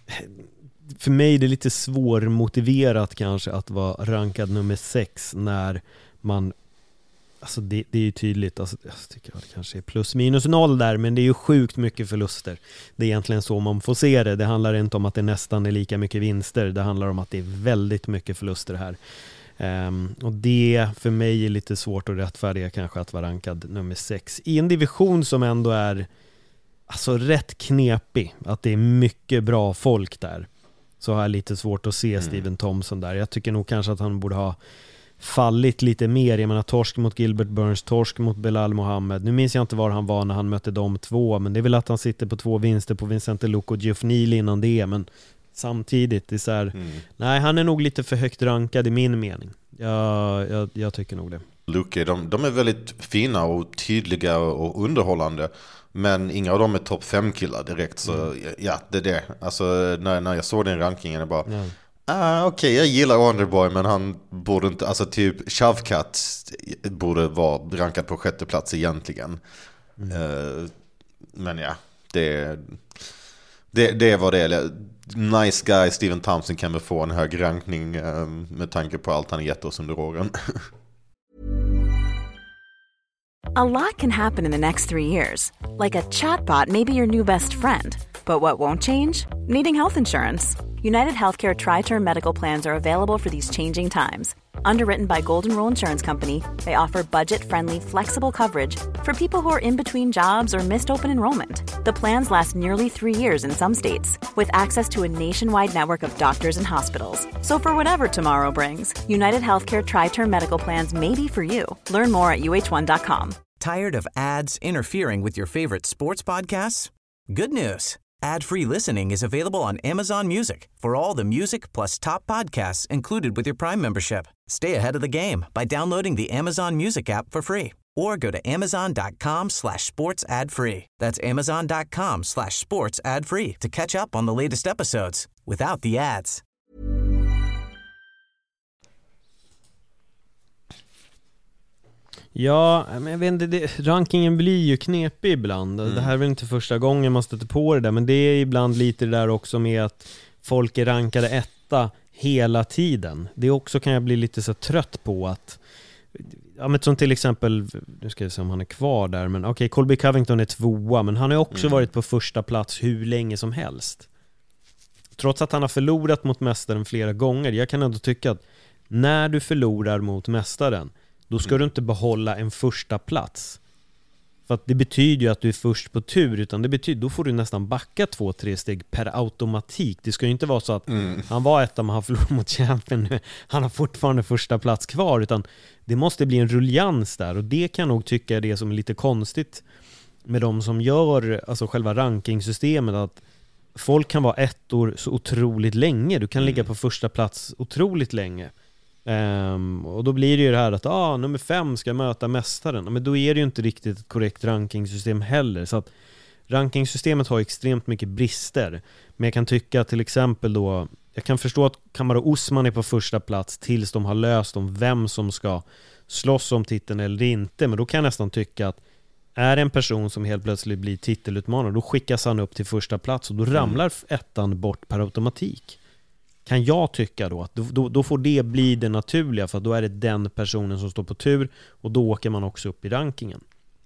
för mig är det lite svårmotiverat kanske att vara rankad nummer sex när man, alltså det, det är ju tydligt, alltså, jag tycker att det kanske är plus minus noll där, men det är ju sjukt mycket förluster. Det är egentligen så man får se det. Det handlar inte om att det nästan är lika mycket vinster, det handlar om att det är väldigt mycket förluster här. Um, och det för mig är lite svårt att rättfärdiga kanske att vara rankad nummer sex i en division som ändå är alltså rätt knepig, att det är mycket bra folk där. Så har jag lite svårt att se mm. Steven Thompson där. Jag tycker nog kanske att han borde ha fallit lite mer. Jag menar, torsk mot Gilbert Burns, torsk mot Belal Mohammed. Nu minns jag inte var han var när han mötte de två, men det är väl att han sitter på två vinster på Vincente Luque och Geoff Neal innan det, men samtidigt det är så här, mm. nej, han är nog lite för högt rankad i min mening. Jag, jag, jag tycker nog det. Luque, de, de är väldigt fina och tydliga och underhållande, men inga av dem är topp fem killar direkt, så mm. ja, det är det. Alltså när, när jag såg den rankingen, jag bara ja. ah, okej, okay, jag gillar Wonderboy, men han borde inte, alltså typ Shavkat borde vara rankad på sjätte plats egentligen. Mm. Uh, men ja, det, det, det är vad det är. Nice guy Steven Thompson kan väl få en hög rankning uh, med tanke på allt han gett oss under åren. A lot can happen in the next three years. Like a chatbot may be your new best friend. But what won't change? Needing health insurance. United Healthcare Tri-Term Medical Plans are available for these changing times. Underwritten by Golden Rule Insurance Company, they offer budget-friendly, flexible coverage for people who are in between jobs or missed open enrollment. The plans last nearly three years in some states, with access to a nationwide network of doctors and hospitals. So for whatever tomorrow brings, United Healthcare Tri-Term Medical Plans may be for you. Learn more at U H one dot com. Tired of ads interfering with your favorite sports podcasts? Good news. Ad-free listening is available on Amazon Music for all the music plus top podcasts included with your Prime membership. Stay ahead of the game by downloading the Amazon Music app for free or go to amazon.com slash sports ad free. That's amazon.com slash sports ad free to catch up on the latest episodes without the ads. Ja, men jag vet inte, det, rankingen blir ju knepig ibland. Mm. Det här är väl inte första gången man stöter på det där, men det är ibland lite det där också med att folk är rankade etta hela tiden. Det också kan jag bli lite så trött på att, ja, men som till exempel, nu ska jag se om han är kvar där, men okej, okay, Colby Covington är tvåa, men han har också mm. varit på första plats hur länge som helst. Trots att han har förlorat mot mästaren flera gånger. Jag kan ändå tycka att när du förlorar mot mästaren, då ska mm. du inte behålla en första plats. För att det betyder ju att du är först på tur, utan det betyder, då får du nästan backa två, tre steg per automatik. Det ska ju inte vara så att mm. han var etta men han förlorade mot champion nu. Han har fortfarande första plats kvar, utan det måste bli en ruljans där. Och det kan nog tycka det som är lite konstigt med de som gör alltså själva rankingsystemet, att folk kan vara ettor så otroligt länge. Du kan mm. ligga på första plats otroligt länge. Um, och då blir det ju det här att ah, nummer fem ska möta mästaren, men då är det ju inte riktigt ett korrekt rankingsystem heller. Så att rankingsystemet har extremt mycket brister. Men jag kan tycka till exempel då, jag kan förstå att Kamaru Usman är på första plats tills de har löst om vem som ska slåss om titeln eller inte. Men då kan jag nästan tycka att är en person som helt plötsligt blir titelutmanare, då skickas han upp till första plats och då ramlar ettan bort per automatik. Kan jag tycka då att då, då får det bli det naturliga, för då är det den personen som står på tur och då åker man också upp i rankingen.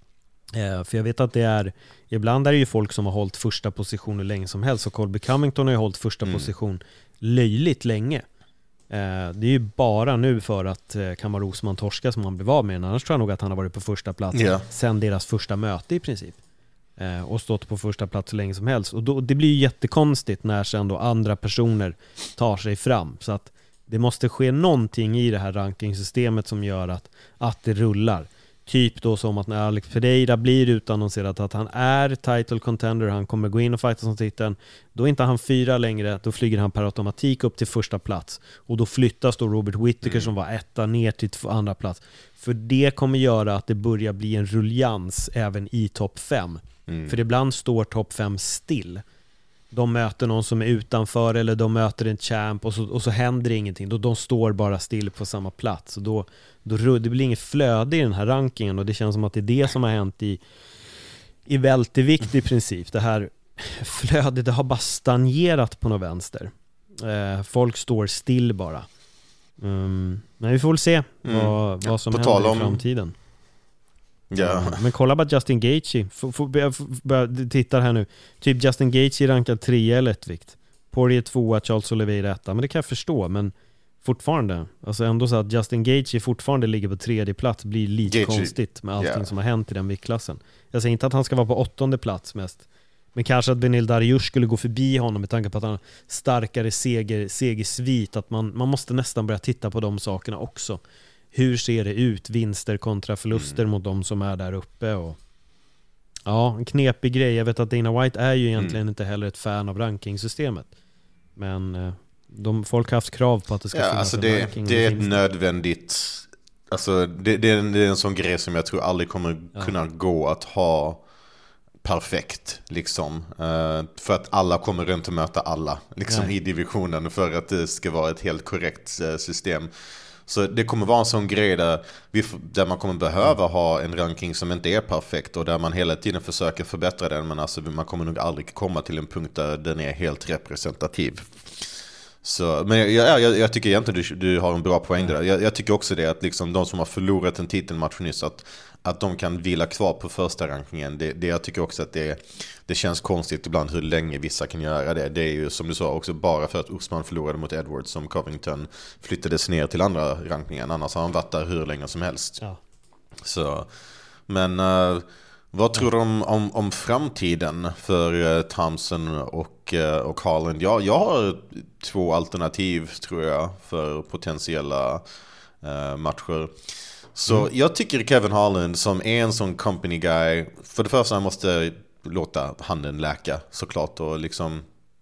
Eh, för jag vet att det är, ibland är det ju folk som har hållit första position hur länge som helst, och Colby Covington har ju hållit första mm. position löjligt länge. Eh, det är ju bara nu för att eh, Kamaru Usman torska som han blev av med, annars tror jag nog att han har varit på första plats yeah. sen deras första möte i princip. Och stått på första plats så länge som helst. Och då, det blir ju jättekonstigt när sen då andra personer tar sig fram. Så att det måste ske någonting i det här rankingsystemet som gör att, att det rullar. Typ då som att när Alex Pereira blir utannonserat att han är title contender, han kommer gå in och fighta som titeln, då är inte han fyra längre, då flyger han per automatik upp till första plats. Och då flyttas då Robert Whittaker mm. som var etta ner till andra plats. För det kommer göra att det börjar bli en ruljans även i topp fem. Mm. För ibland står topp fem still. De möter någon som är utanför eller de möter en champ och så, och så händer ingenting. Då de står bara still på samma plats. Och då, då det blir inget flöde i den här rankingen, och det känns som att det är det som har hänt i, i vältevikt i princip. Det här flödet, det har bara stagnerat på något vänster. Eh, folk står still bara. Um, men vi får väl se mm. vad, vad som på händer om... i framtiden. Ja. Mm. Men kolla bara Justin Gaethje. F- f- börja, börja, tittar här nu. Typ Justin Gaethje rankad tre eller lättvikt. Poirier tvåa, Charles Oliveira etta. Men det kan jag förstå, men fortfarande, alltså ändå så att Justin Gaethje fortfarande ligger på tredje plats blir lite Gaethje. Konstigt med allting yeah. som har hänt i den viktklassen. Jag säger inte att han ska vara på åttonde plats mest, men kanske att Beneil Dariush skulle gå förbi honom med tanke på att han har starkare seger, segersvit, att man, man måste nästan börja titta på de sakerna också. Hur ser det ut? Vinster kontra förluster mm. mot de som är där uppe. Och ja, en knepig grej. Jag vet att Dana White är ju egentligen mm. inte heller ett fan av rankingsystemet. Men de, folk har haft krav på att det ska ja, finnas alltså en det, ranking. Det är ett nödvändigt... Alltså det, det, är en, det är en sån grej som jag tror aldrig kommer ja. kunna gå att ha perfekt liksom. Uh, för att alla kommer runt att möta alla liksom, i divisionen för att det ska vara ett helt korrekt uh, system. Så det kommer vara en sån grej där, vi, där man kommer behöva mm. ha en ranking som inte är perfekt och där man hela tiden försöker förbättra den, men alltså man kommer nog aldrig komma till en punkt där den är helt representativ. Så, men jag, jag, jag tycker egentligen du, du har en bra poäng där. Jag, jag tycker också det att liksom de som har förlorat en titelmatch nyss, att, att de kan vila kvar på första rankingen. Det, det jag tycker också att det, det känns konstigt ibland hur länge vissa kan göra det. Det är ju som du sa också bara för att Usman förlorade mot Edwards som Covington flyttades ner till andra rankingen. Annars har han varit där hur länge som helst. Ja. Så, men... Uh, vad tror du om, om, om framtiden för uh, Thompson och, uh, och Holland? Ja, jag har två alternativ tror jag för potentiella uh, matcher. Så mm. jag tycker Kevin Holland som är en sån company guy, för det första han måste låta handen läka såklart och liksom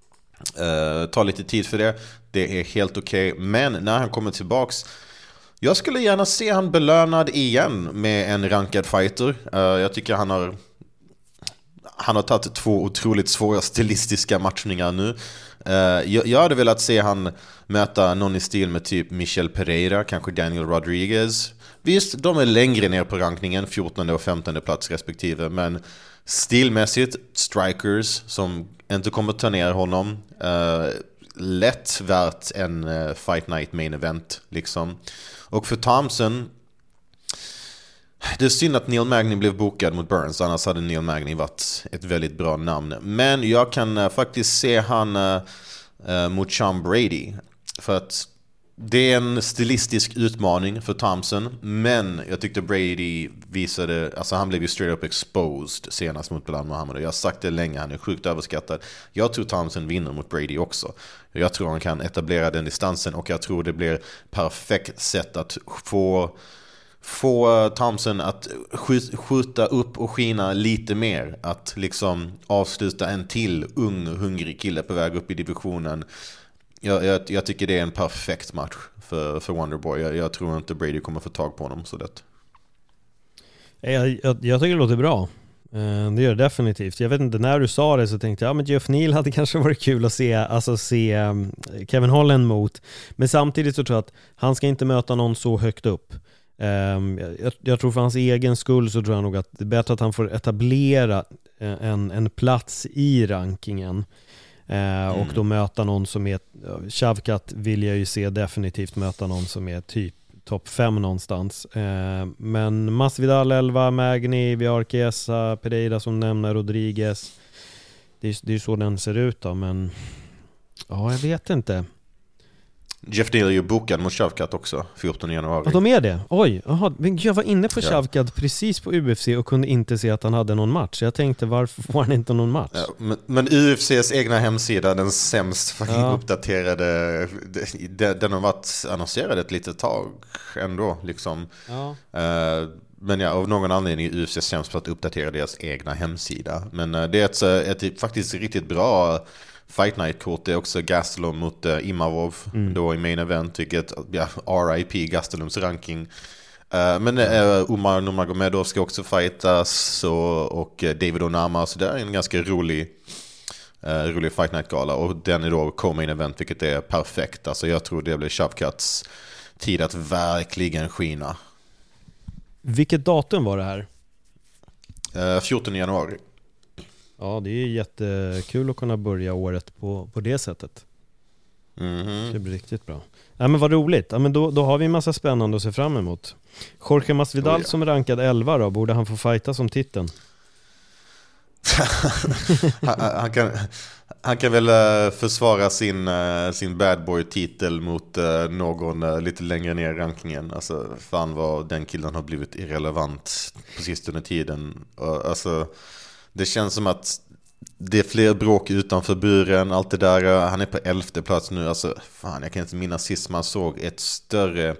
uh, ta lite tid för det. Det är helt okej. Okay. Men när han kommer tillbaks, jag skulle gärna se han belönad igen med en rankad fighter. Uh, jag tycker han har han har tagit två otroligt svåra stilistiska matchningar nu. Uh, jag, jag hade velat se han möta någon i stil med typ Michel Pereira, kanske Daniel Rodriguez. Visst, de är längre ner på rankningen, fjortonde och femtonde plats respektive, men stilmässigt strikers som inte kommer ta ner honom. Uh, lätt värt en uh, Fight Night main event liksom. Och för Thompson, det är synd att Neil Magny blev bokad mot Burns, annars hade Neil Magny varit ett väldigt bra namn. Men jag kan uh, faktiskt se han uh, uh, mot Sean Brady, för att det är en stilistisk utmaning för Thompson, men jag tyckte Brady visade, alltså han blev ju straight up exposed senast mot Belal Muhammad, och jag har sagt det länge, han är sjukt överskattad. Jag tror Thompson vinner mot Brady också. Jag tror han kan etablera den distansen, och jag tror det blir perfekt sätt att få få Thompson att skjuta upp och skina lite mer, att liksom avsluta en till ung hungrig kille på väg upp i divisionen. Jag, jag, jag tycker det är en perfekt match för, för Wonderboy. Jag, jag tror inte Brady kommer få tag på honom så lätt. Jag, jag, jag tycker det låter bra. Det gör det definitivt. Jag vet inte, när du sa det så tänkte jag, ja men Jeff Neal hade kanske varit kul att se, alltså se Kevin Holland mot. Men samtidigt så tror jag att han ska inte möta någon så högt upp. Jag, jag tror för hans egen skull så tror jag nog att det är bättre att han får etablera en, en plats i rankingen. Eh, och då möta någon som är Shavkat vill jag ju se definitivt möta någon som är typ topp fem någonstans. Eh, men Masvidal elva, Magny, vi har Chiesa, Pereira som nämner, Rodriguez. Det är, det är så den ser ut då, men ja, jag vet inte. Jeff Neal är ju bokad mot Shavkat också, fjortonde januari. Ja, de är det? Oj, aha, men jag var inne på ja. Shavkat precis på U F C och kunde inte se att han hade någon match. Jag tänkte, varför får han inte någon match? Ja, men, men U F C:s egna hemsida, den sämst ja. uppdaterade, den har varit annonserad ett litet tag ändå, liksom. Ja. Uh, men ja, av någon anledning är U F C sämst på att uppdatera deras egna hemsida. Men uh, det är ett, ett faktiskt riktigt bra Fight Night-kort. Det är också Gastelum mot uh, Imavov mm. då i main event, vilket ja, R I P Gastelums ranking. Uh, men uh, Umar Nurmagomedov ska också fightas, och, och David Onama, så det är en ganska rolig uh, rolig Fight Night-gala, och den är då co-main event, vilket är perfekt. Alltså jag tror det blir Shavkats tid att verkligen skina. Vilket datum var det här? Uh, fjortonde januari. Ja, det är jättekul att kunna börja året på, på det sättet. Mm-hmm. Det blir riktigt bra. Ja, men vad roligt. Ja, men då, då har vi en massa spännande att se fram emot. Jorge Masvidal oh, ja. som rankad elva då, borde han få fighta som titeln? han, han, kan, han kan väl försvara sin, sin bad boy-titel mot någon lite längre ner i rankingen. Alltså, fan vad den killen har blivit irrelevant på sistone tiden. Alltså, det känns som att det är fler bråk utanför buren, allt det där. Han är på elfte plats nu. Alltså, fan, jag kan inte minnas sist man såg ett större,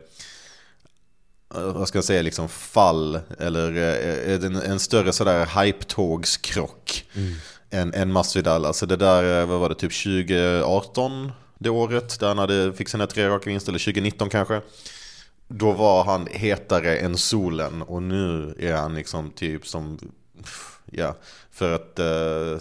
vad ska jag säga, liksom fall eller en, en större sådär hype-tågskrock mm. än, än Masvidal. Alltså det där, vad var det, typ tjugo arton det året där han hade fick sina tre raka vinster, eller tjugo nitton kanske. Då var han hetare än solen, och nu är han liksom typ som, ja, för att uh,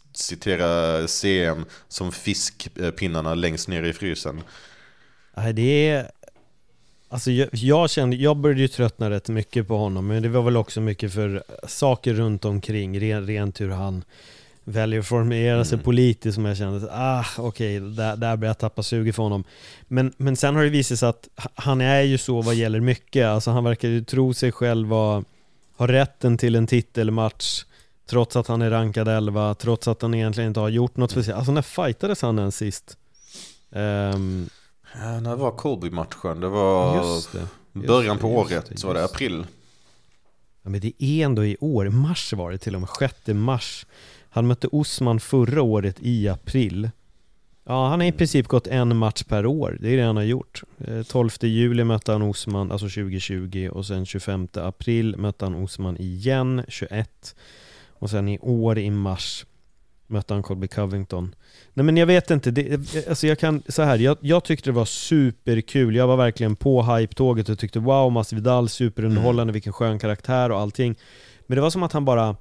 citera C M, som fiskpinnarna längst ner i frysen. Nej, det är... Alltså jag, jag kände, jag började ju tröttna rätt mycket på honom, men det var väl också mycket för saker runt omkring, ren, rent hur han väljer att formera mm. sig politiskt, som jag kände, ah okej, okay, där, där börjar jag tappa suget för honom. Men, men sen har det visat sig att han är ju så vad gäller mycket, alltså han verkar ju tro sig själv ha, ha rätten till en titelmatch, trots att han är rankad elva, trots att han egentligen inte har gjort något speciellt. Alltså när fightades han än sist? Um, Ja, när var Colby-matchen? Det var just det, just början på det, året, det, så var det april. Ja, men det är ändå i år, mars var det till och med, sjätte mars. Han mötte Usman förra året i april. Ja, han har i princip gått en match per år, det är det han har gjort. tolfte juli mötte han Usman, alltså tjugo tjugo, och sen tjugofemte april mötte han Usman igen, tjugoett. Och sen i år i mars mötte han Colby Covington. Nej, men jag vet inte, det, alltså jag kan så här, jag, jag tyckte det var superkul. Jag var verkligen på hype-tåget och tyckte wow, Masvidal superunderhållande, mm. vilken skön karaktär och allting. Men det var som att han bara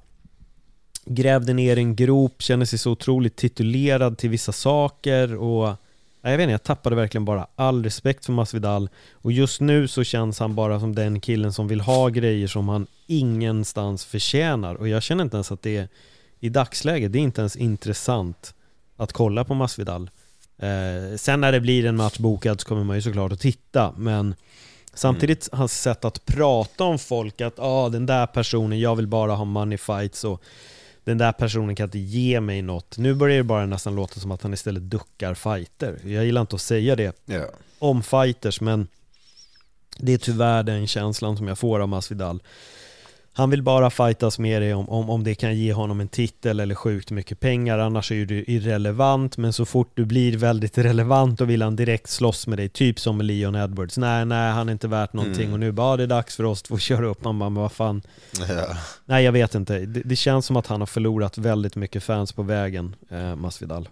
grävde ner en grop, kände sig så otroligt titulerad till vissa saker, och jag vet inte, jag tappade verkligen bara all respekt för Masvidal. Och just nu så känns han bara som den killen som vill ha grejer som han ingenstans förtjänar, och jag känner inte ens att det är i dagsläget, det är inte ens intressant att kolla på Masvidal. Eh, sen när det blir en match bokad så kommer man ju såklart att titta, men samtidigt mm. hans sätt att prata om folk, att ah, den där personen, jag vill bara ha money fights, och den där personen kan inte ge mig något. Nu börjar det bara nästan låta som att han istället duckar fighter. Jag gillar inte att säga det yeah. om fighters, men det är tyvärr den känslan som jag får av Masvidal. Han vill bara fightas med dig om, om, om det kan ge honom en titel eller sjukt mycket pengar, annars är du irrelevant. Men så fort du blir väldigt relevant, och vill han direkt slåss med dig, typ som med Leon Edwards. Nej, nej, han är inte värt någonting mm. och nu bara det är dags för oss att få köra upp. Man bara, men vad fan. Ja. Nej, jag vet inte. Det, det känns som att han har förlorat väldigt mycket fans på vägen, eh, Masvidal.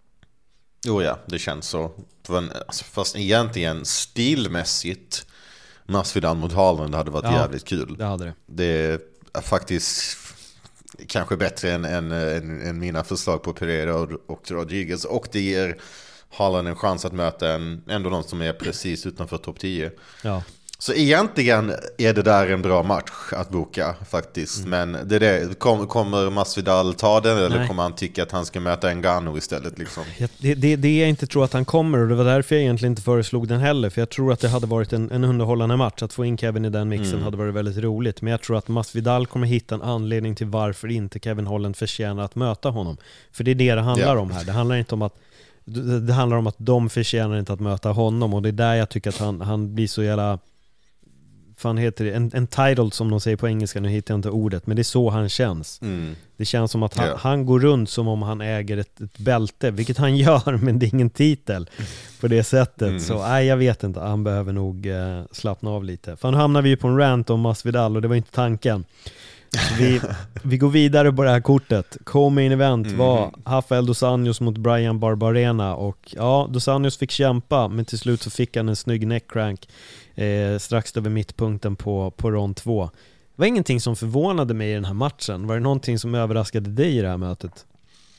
Jo ja, det känns så. Fast egentligen stilmässigt, Masvidal mot Haaland hade varit ja, jävligt kul. Det hade det. Det är faktiskt kanske bättre än, än, än, än mina förslag på Pereira och, och Rodriguez. Och det ger Haaland en chans att möta en, ändå någon som är precis utanför topp tio. Ja. Så egentligen är det där en bra match att boka faktiskt. Mm. Men det är det. Kom, kommer Masvidal ta den, eller Nej. kommer han tycka att han ska möta Ngannou istället? Liksom? Ja, det, det, det jag inte tror att han kommer, och det var därför jag egentligen inte föreslog den heller. För jag tror att det hade varit en, en underhållande match. Att få in Kevin i den mixen mm. hade varit väldigt roligt. Men jag tror att Masvidal kommer hitta en anledning till varför inte Kevin Holland förtjänar att möta honom. För det är det det handlar ja. om här. Det handlar inte om att det, det handlar om att de förtjänar inte att möta honom. Och det är där jag tycker att han, han blir så jävla... fan heter det, en, en title som de säger på engelska, nu hittar jag inte ordet, men det är så han känns. Mm. Det känns som att han, yeah. han går runt som om han äger ett, ett bälte, vilket han gör, men det är ingen titel på det sättet. Mm. Så nej, jag vet inte, han behöver nog eh, slappna av lite. För nu hamnar vi ju på en rant om Masvidal, och det var inte tanken. Vi, vi går vidare på det här kortet. Co-main event mm. var Rafael Dos Anjos mot Brian Barberena, och ja, Dos Anjos fick kämpa, men till slut så fick han en snygg neckcrank eh, strax över mittpunkten på, på rond två. Det var ingenting som förvånade mig i den här matchen. Var det någonting som överraskade dig i det här mötet?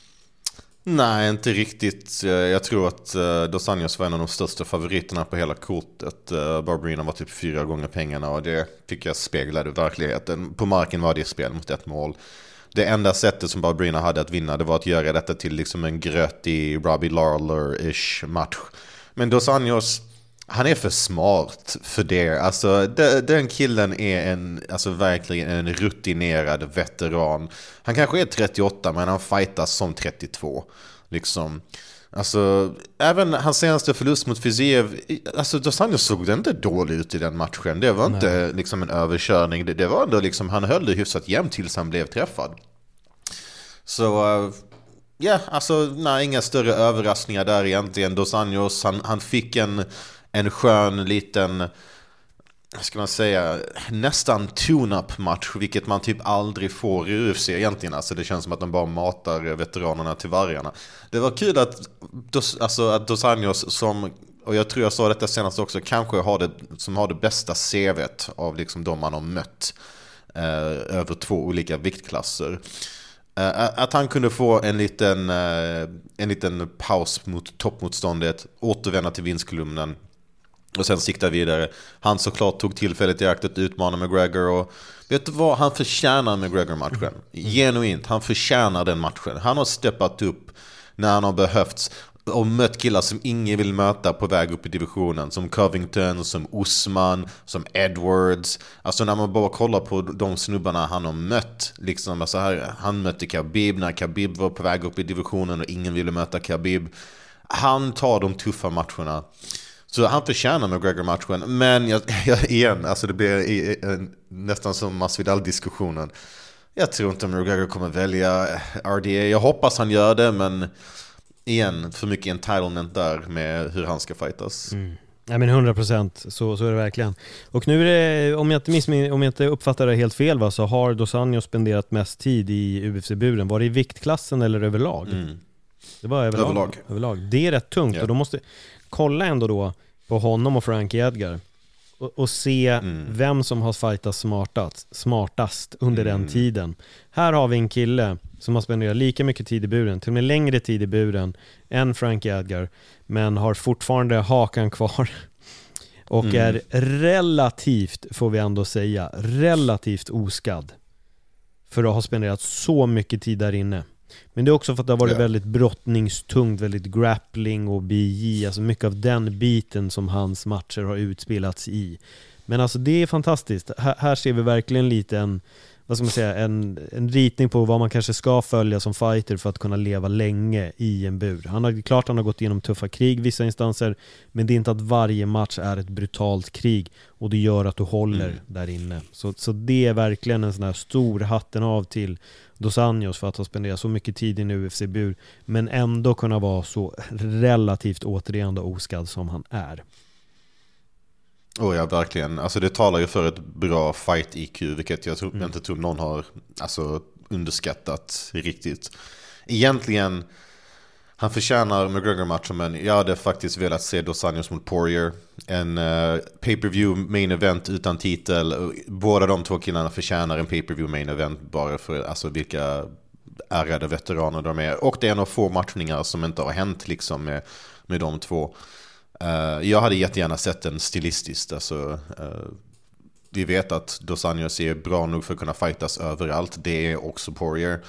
Nej, inte riktigt. Jag tror att Dos Anjos var en av de största favoriterna på hela kortet. Barberena var typ fyra gånger pengarna, och det tycker jag speglade verkligheten. På marken var det spel mot ett mål. det enda sättet som Barberena hade att vinna, det var att göra detta till liksom en grötig Robbie Lawler-ish match. Men Dos Anjos, han är för smart för det. Alltså, de, den killen är en, alltså verkligen en rutinerad veteran. Han kanske är trettioåtta, men han fightas som trettiotvå. Liksom. Alltså, även hans senaste förlust mot Fiziev, alltså Dos Anjos såg det inte dåligt ut i den matchen. Det var inte nej. liksom en överkörning. Det, det var ändå liksom, han höll det hyfsat jämnt tills han blev träffad. Så, ja, uh, yeah, alltså, nej, inga större överraskningar där egentligen. Dos Anjos, han, han fick en, en skön liten, ska man säga, nästan tune-up match, vilket man typ aldrig får i U F C egentligen. Alltså det känns som att de bara matar veteranerna till vargarna. Det var kul att Dos, alltså att Dos Anjos, som, och jag tror jag sa detta senast också, kanske har det, som har det bästa C V:t av liksom de man har mött eh, över två olika viktklasser. Eh, att han kunde få en liten, eh, en liten paus mot toppmotståndet, återvända till vinstkolumnen och sen sikta vidare. Han såklart tog tillfället i akt att utmana McGregor, och vet du vad, han förtjänar McGregor-matchen. Genuint, han förtjänar den matchen. Han har steppat upp när han har behövts och mött killar som ingen vill möta på väg upp i divisionen, som Covington, som Usman, som Edwards. Alltså när man bara kollar på de snubbarna han har mött, liksom, alltså här, han mötte Khabib när Khabib var på väg upp i divisionen och ingen ville möta Khabib. Han tar de tuffa matcherna. Så han förtjänar McGregor-matchen. Men jag, jag, igen, alltså det blir en, nästan som Masvidal-diskussionen. Jag tror inte McGregor kommer välja R D A. Jag hoppas han gör det, men igen, för mycket entitlement där med hur han ska fightas. Mm. Ja, men hundra procent, så, så är det verkligen. Och nu är det, om jag inte, missmin, om jag inte uppfattar det helt fel, va, så har Dos Anjos spenderat mest tid i U F C-buren. Var det i viktklassen eller överlag? Mm. Det var överlag. överlag. överlag. Det är rätt tungt, yeah. Och då måste kolla ändå då på honom och Frankie Edgar och, och se mm. vem som har fightats smartast, smartast under mm. den tiden. Här har vi en kille som har spenderat lika mycket tid i buren, till och med längre tid i buren än Frankie Edgar, men har fortfarande hakan kvar och mm. är relativt, får vi ändå säga, relativt oskadd för att ha spenderat så mycket tid där inne. Men det är också för att det har varit ja. väldigt brottningstungt, väldigt grappling och B J, alltså mycket av den biten som hans matcher har utspelats i. Men alltså det är fantastiskt. Här, här ser vi verkligen lite en, vad ska man säga, en, en ritning på vad man kanske ska följa som fighter för att kunna leva länge i en bur. Han har, klart han har gått igenom tuffa krig vissa instanser, men det är inte att varje match är ett brutalt krig och det gör att du håller mm. där inne. Så, så det är verkligen en sån här stor hatten av till Dos Anjos för att ha spenderat så mycket tid i en U F C-bur, men ändå kunna vara så relativt återigen och oskadd som han är. Oh ja, verkligen. Alltså det talar ju för ett bra fight-I Q, vilket jag tror, mm. inte tror någon har alltså, underskattat riktigt. Egentligen, han förtjänar McGregor-matchen, men jag hade faktiskt velat se Dos Anjos mot Poirier. En uh, pay-per-view main event utan titel. Båda de två killarna förtjänar en pay-per-view main event bara för alltså, vilka ärade veteraner de är. Och det är en av få matchningar som inte har hänt liksom, med, med de två. Uh, jag hade jättegärna sett den stilistiskt. Alltså, uh, vi vet att Dos Anjos är bra nog för att kunna fightas överallt. Det är också Poirier.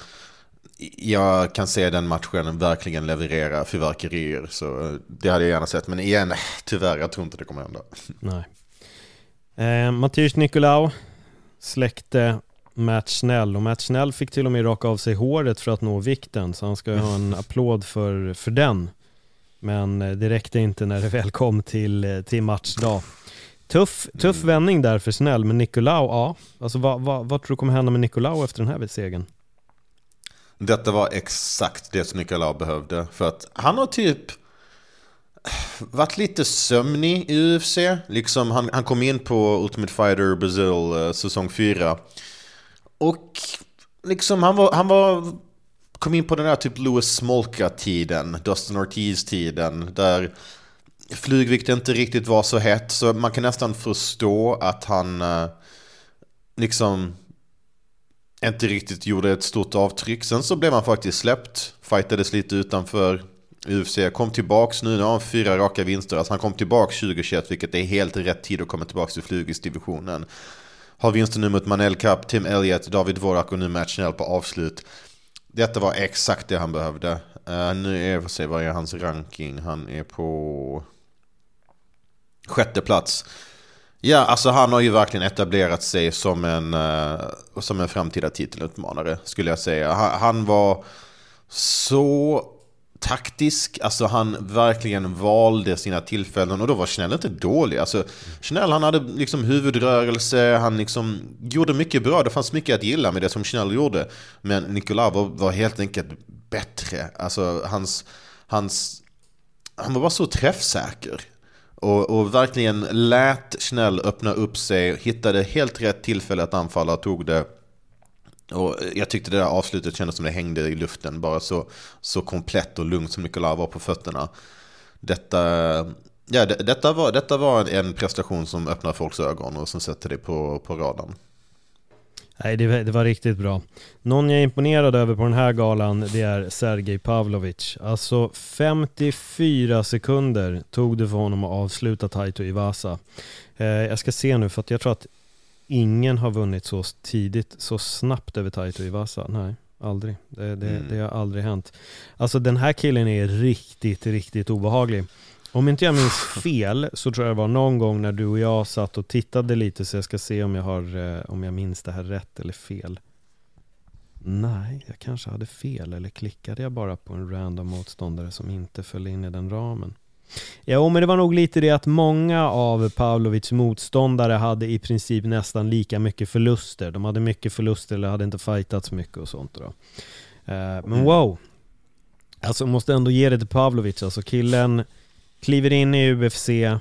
Jag kan se den matchen verkligen leverera fyrverkerier, så det hade jag gärna sett. Men igen, tyvärr, jag tror inte det kommer hända. Nej. Eh, Mathias Nicolau släckte Matt Snell, och Matt Snell fick till och med raka av sig håret för att nå vikten, så han ska ha en applåd för, för den. Men det räckte inte när det väl kom till, till matchdag. Tuff, tuff mm. vändning där för Snell, men Nicolau, ja. Alltså, vad, vad, vad tror du kommer hända med Nicolau efter den här segern? Detta var exakt det som Nicolau behövde. För att han har typ varit lite sömnig i U F C. Liksom han, han kom in på Ultimate Fighter Brazil eh, säsong fyra. Och liksom han var, han var kom in på den här typ Louis Smolka-tiden, Dustin Ortiz-tiden, där flygvikt inte riktigt var så hett. Så man kan nästan förstå att han eh, liksom inte riktigt gjorde ett stort avtryck. Sen så blev han faktiskt släppt, fightades lite utanför U F C, kom tillbaks nu, nu har han fyra raka vinster. Alltså han kom tillbaks tjugo tjugoett, vilket är helt rätt tid att komma tillbaks till flygisdivisionen. har vinsten nu mot Manel Kape, Tim Elliott, David Dvorak och nu Matt Schnell på avslut. Detta var exakt det han behövde. Uh, nu är, vad säger, vad är hans ranking? Han är på sjätte plats. Ja, alltså han har ju verkligen etablerat sig som en, uh, som en framtida titelutmanare, skulle jag säga. Han, han var så taktisk, alltså han verkligen valde sina tillfällen, och då var Schnell inte dålig. Alltså Schnell, han hade liksom huvudrörelse, han liksom gjorde mycket bra, det fanns mycket att gilla med det som Schnell gjorde, men Nicolas var, var helt enkelt bättre. Alltså hans, hans han var bara så träffsäker och, och verkligen lät Schnell öppna upp sig, hittade helt rätt tillfälle att anfalla, tog det. Och jag tyckte det där avslutet kändes som det hängde i luften, bara så, så komplett och lugnt som Nicolas var på fötterna. Detta, ja, det, detta, var, detta var en prestation som öppnar folks ögon och som sätter det på, på radarn. Nej, det, det var riktigt bra. Någon jag är imponerad över på den här galan, det är Sergej Pavlovic. Alltså femtiofyra sekunder tog det för honom att avsluta Taito Iwasa. Eh, jag ska se nu, för att jag tror att ingen har vunnit så tidigt, så snabbt över Taito Iwasa. Nej, aldrig. Det, det, mm. det har aldrig hänt. Alltså den här killen är riktigt, riktigt obehaglig. Om inte jag minns fel så tror jag det var någon gång när du och jag satt och tittade lite, så jag ska se om jag har om jag minns det här rätt eller fel. Nej, jag kanske hade fel, eller klickade jag bara på en random motståndare som inte föll in i den ramen. Ja, men det var nog lite det att många av Pavlovics motståndare hade i princip nästan lika mycket förluster. De hade mycket förluster eller hade inte fightats mycket och sånt då. Men mm. wow. Alltså måste ändå ge det till Pavlovic. Alltså killen kliver in i U F C.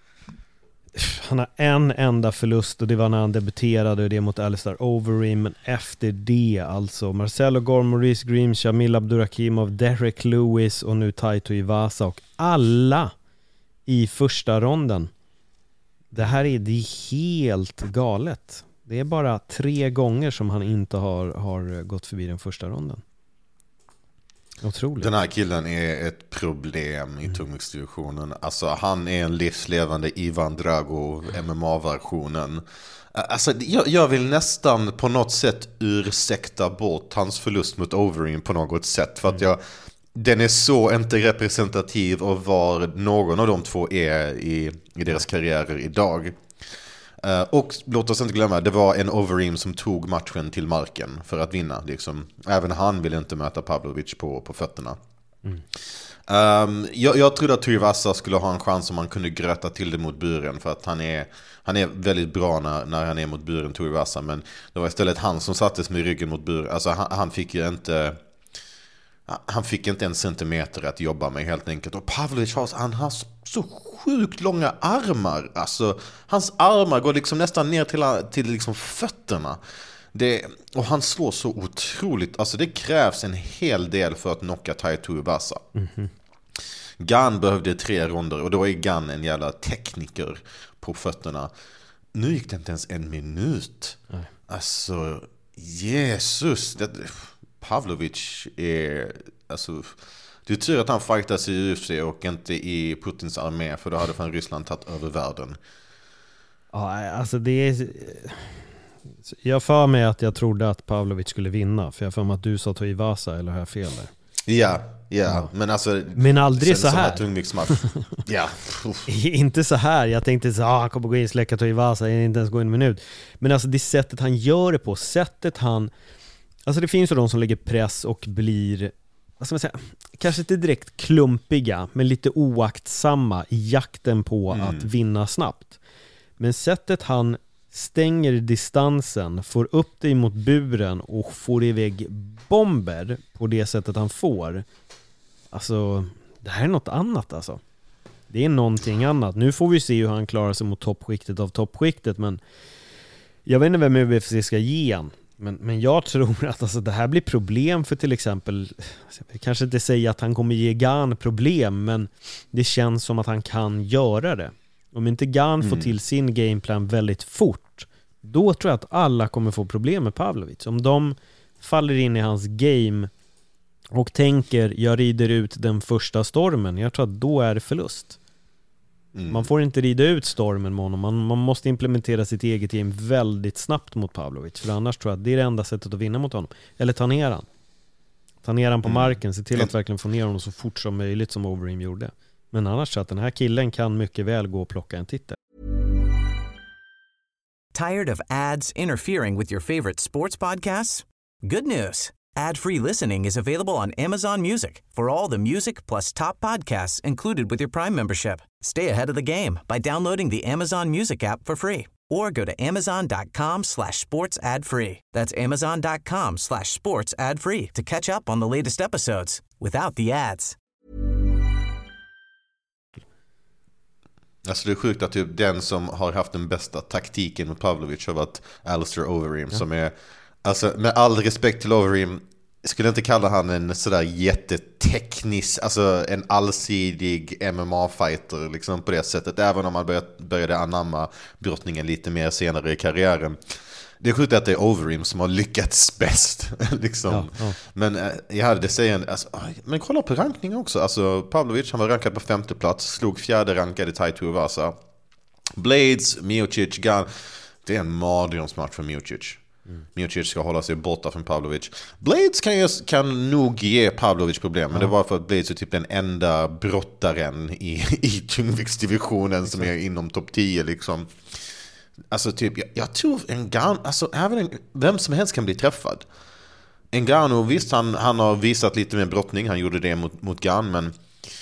Han har en enda förlust och det var när han debuterade, och det mot Alistair Overeem. Men efter det alltså Marcelo Gore, Maurice Greaves, Shamil Abdurakhimov, Derek Lewis och nu Taito Iwasa, och alla i första ronden. Det här är, det är helt galet. Det är bara tre gånger som han inte har, har gått förbi den första ronden. Otroligt. Den här killen är ett problem i tungviktsdivisionen. Alltså han är en livslevande Ivan Drago M M A-versionen. Alltså jag, jag vill nästan på något sätt ursäkta bort hans förlust mot Overeem på något sätt, för att jag, den är så inte representativ av var någon av de två är i, i deras karriärer idag. Uh, och låt oss inte glömma, det var en Overeem som tog matchen till marken för att vinna. Liksom. Även han ville inte möta Pavlovic på, på fötterna. Mm. Um, jag, jag trodde att Tuivasa skulle ha en chans om han kunde gröta till det mot buren, för att han är, han är väldigt bra när, när han är mot buren, Tuivasa. Men det var istället han som sattes med ryggen mot buren. Alltså han, han fick ju inte... Han fick inte en centimeter att jobba med helt enkelt. Och Pavlovic har, han har så sjukt långa armar. Alltså, hans armar går liksom nästan ner till, till liksom fötterna. Det, och han slår så otroligt. Alltså det krävs en hel del för att knocka Taito Iwasa. Mm-hmm. Gan behövde tre ronder, och då är Gan en jävla tekniker på fötterna. Nu gick det inte ens en minut. Nej. Alltså, Jesus, det... Pavlovic är, alltså, det är tur att han fightas i U F C och inte i Putins armé, för då hade fan Ryssland tagit över världen. Ja, alltså det är... Jag för mig att jag trodde att Pavlovic skulle vinna, för jag för mig att du sa till Iwasa, eller har jag fel där? Ja, ja, ja. Men alltså... Men aldrig så här. Ja. Inte så här. Jag tänkte så, ah, han kommer gå in, släcka till Iwasa, inte ens gå in en minut. Men alltså det sättet han gör det på, sättet han... Alltså det finns ju de som lägger press och blir, vad ska man säga, kanske inte direkt klumpiga, men lite oaktsamma i jakten på mm. att vinna snabbt. Men sättet han stänger distansen, får upp dig mot buren och får iväg bomber på det sättet han får. Alltså, det här är något annat alltså. Det är någonting annat. Nu får vi se hur han klarar sig mot toppskiktet av toppskiktet, men jag vet inte vem U F C ska ge han. Men, men jag tror att alltså, det här blir problem för till exempel, jag kanske inte säger att han kommer ge Gan problem, men det känns som att han kan göra det. Om inte Gan mm. får till sin gameplan väldigt fort, då tror jag att alla kommer få problem med Pavlovic. Om de faller in i hans game och tänker, jag rider ut den första stormen, jag tror att då är det förlust. Mm. Man får inte rida ut stormen med honom. Man, man måste implementera sitt eget game väldigt snabbt mot Pavlovic. För annars tror jag att det är det enda sättet att vinna mot honom. Eller ta ner han. Ta ner han på mm. marken. Se till att verkligen få ner honom så fort som möjligt som Overeem gjorde. Men annars så att den här killen kan mycket väl gå och plocka en titel. Tired of ads interfering with your favorite sports podcasts? Good news. Ad-free listening is available on Amazon Music for all the music plus top podcasts included with your Prime membership. Stay ahead of the game by downloading the Amazon Music app for free or go to amazon.com slash sports ad free. That's amazon.com slash sports ad free to catch up on the latest episodes without the ads. Alltså det är sjukt att typ den som har haft den bästa taktiken mot Pavlovic har varit Alistair Overeem, ja. Som är, alltså med all respekt till Overeem, skulle inte kalla han en sådär jätteteknisk, alltså en allsidig M M A-fighter liksom på det sättet, även om man började, började anamma brottningen lite mer senare i karriären. Det är sjukt att det är Overeem som har lyckats bäst liksom. Ja, ja. Men jag hade det säga, alltså, men kolla på rankningen också. Alltså Pavlovic, han var rankad på femte plats, slog fjärde rankade Tai Tuivasa. Blades, Miocic, Gan. Det är en mardrömsmatch för Miocic. Mm. Miocic ska hålla sig borta från Pavlovic. Blades kan, ju, kan nog ge Pavlovic problem, men ja. Det var för att Blades är typ den enda brottaren i, i tungviktsdivisionen som är inom topp tio liksom. Alltså typ, jag, jag tror Ngannou, alltså även en, vem som helst kan bli träffad. Ngannou, visst han, han har visat lite mer brottning, han gjorde det mot, mot Gan, men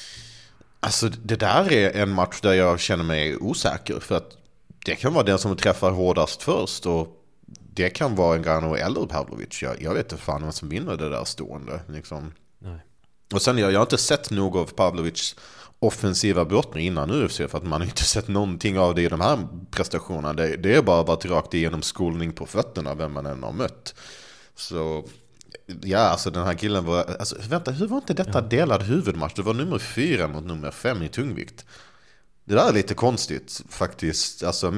alltså det där är en match där jag känner mig osäker, för att det kan vara den som träffar hårdast först, och det kan vara Ngannou eller Pavlovic. Jag, jag vet inte fan vem som vinner det där stående liksom. Nej. Och sen jag, jag har inte sett nog av Pavlovic offensiva brottning innan U F C, för att man har inte sett någonting av det i de här prestationerna. Det, det är bara varit rakt igenom skolning på fötterna vem man än har mött. Så ja, alltså den här killen var, alltså vänta, hur var inte detta delad huvudmatch? Det var nummer fyra mot nummer fem i tungvikt. Det där är lite konstigt faktiskt. Alltså,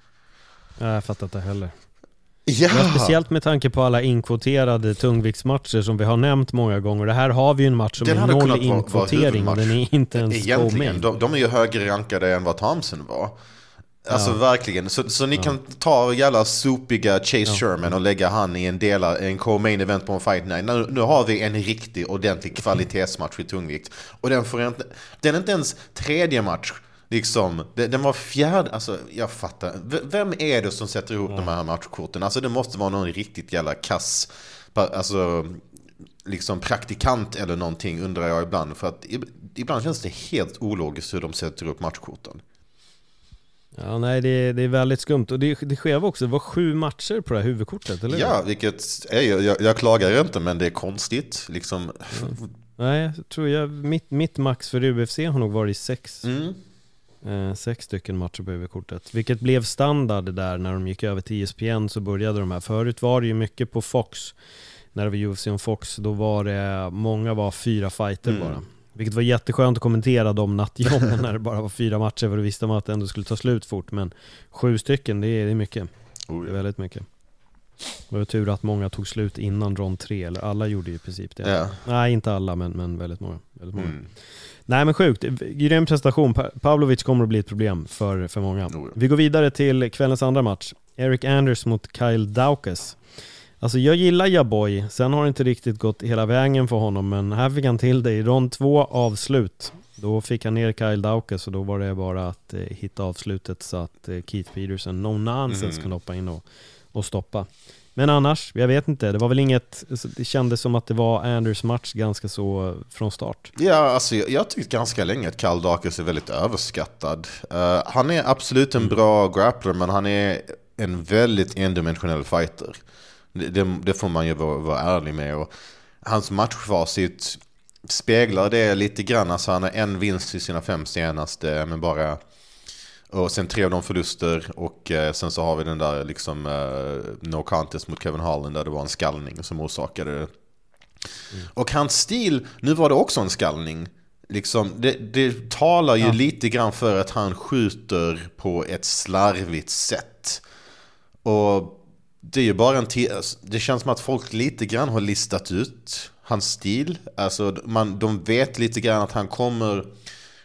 jag fattar inte heller. Ja. Ja, speciellt med tanke på alla inkvoterade tungviktsmatcher som vi har nämnt många gånger. Det här har vi ju en match som är noll inkvotering och den är inte ens egentligen. De, de är ju högre rankade än vad Thompson var. Alltså ja. Verkligen. Så, så ni ja. kan ta jävla sopiga Chase ja. Sherman och lägga han i en del en co-main event på en fight night. Nu, nu har vi en riktig ordentlig kvalitetsmatch i tungvikt. Och den får inte, den är inte ens tredje match. Liksom, den var fjärde, alltså jag fattar. Vem är det som sätter ihop ja. de här matchkorten? Alltså det måste vara någon riktigt jävla kass, alltså liksom praktikant eller någonting, undrar jag ibland. För att ibland känns det helt ologiskt hur de sätter upp matchkorten. Ja, nej, det är, det är väldigt skumt. Och det, det sker också, det var sju matcher på det här huvudkortet, eller? Ja, vilket är, jag, jag klagar inte, men det är konstigt liksom. Ja. Nej, jag tror jag, mitt, mitt max för U F C har nog varit sex. Mm. Eh, sex stycken matcher på huvudkortet, vilket blev standard där när de gick över till E S P N. Så började de här. Förut var det ju mycket på Fox. När det var U F C on Fox, då var det, många var fyra fighter mm. bara. Vilket var jätteskönt att kommentera de nattjobben när det bara var fyra matcher, för då visste man att det ändå skulle ta slut fort. Men sju stycken, det är, det är mycket. Oh, ja. Det är väldigt mycket. Det var tur att många tog slut innan rond tre, eller alla gjorde ju i princip det. Ja. Nej, inte alla, men, men väldigt många. Väldigt många. Mm. Nej, men sjukt. Grym prestation. Pavlovic kommer att bli ett problem för, för många. Oh, ja. Vi går vidare till kvällens andra match. Eric Anders mot Kyle Daukaus. Alltså jag gillar Jaboy. Sen har det inte riktigt gått hela vägen för honom, men här fick han till det i rond två avslut. Då fick han ner Kyle Daukaus, och då var det bara att eh, hitta avslutet så att eh, Keith Peterson, no nonsense, mm. kan hoppa in och, och stoppa. Men annars, jag vet inte, det var väl inget, det kändes som att det var Anders match ganska så från start. Ja, alltså jag, jag tyckte ganska länge att Kyle Daukaus är väldigt överskattad. Uh, han är absolut en mm. bra grappler, men han är en väldigt endimensionell fighter. Det, det, det får man ju vara, vara ärlig med. Och hans matchfacit speglar det lite grann. Alltså han har en vinst i sina fem senaste, men bara... Och sen tre av de förluster, och eh, sen så har vi den där liksom eh, no contest mot Kevin Holland där det var en skallning som orsakade det. Mm. Och hans stil, nu var det också en skallning. Liksom, det, det talar ju ja. lite grann för att han skjuter på ett slarvigt sätt. Och det är ju bara en t- det känns som att folk lite grann har listat ut hans stil. Alltså man, de vet lite grann att han kommer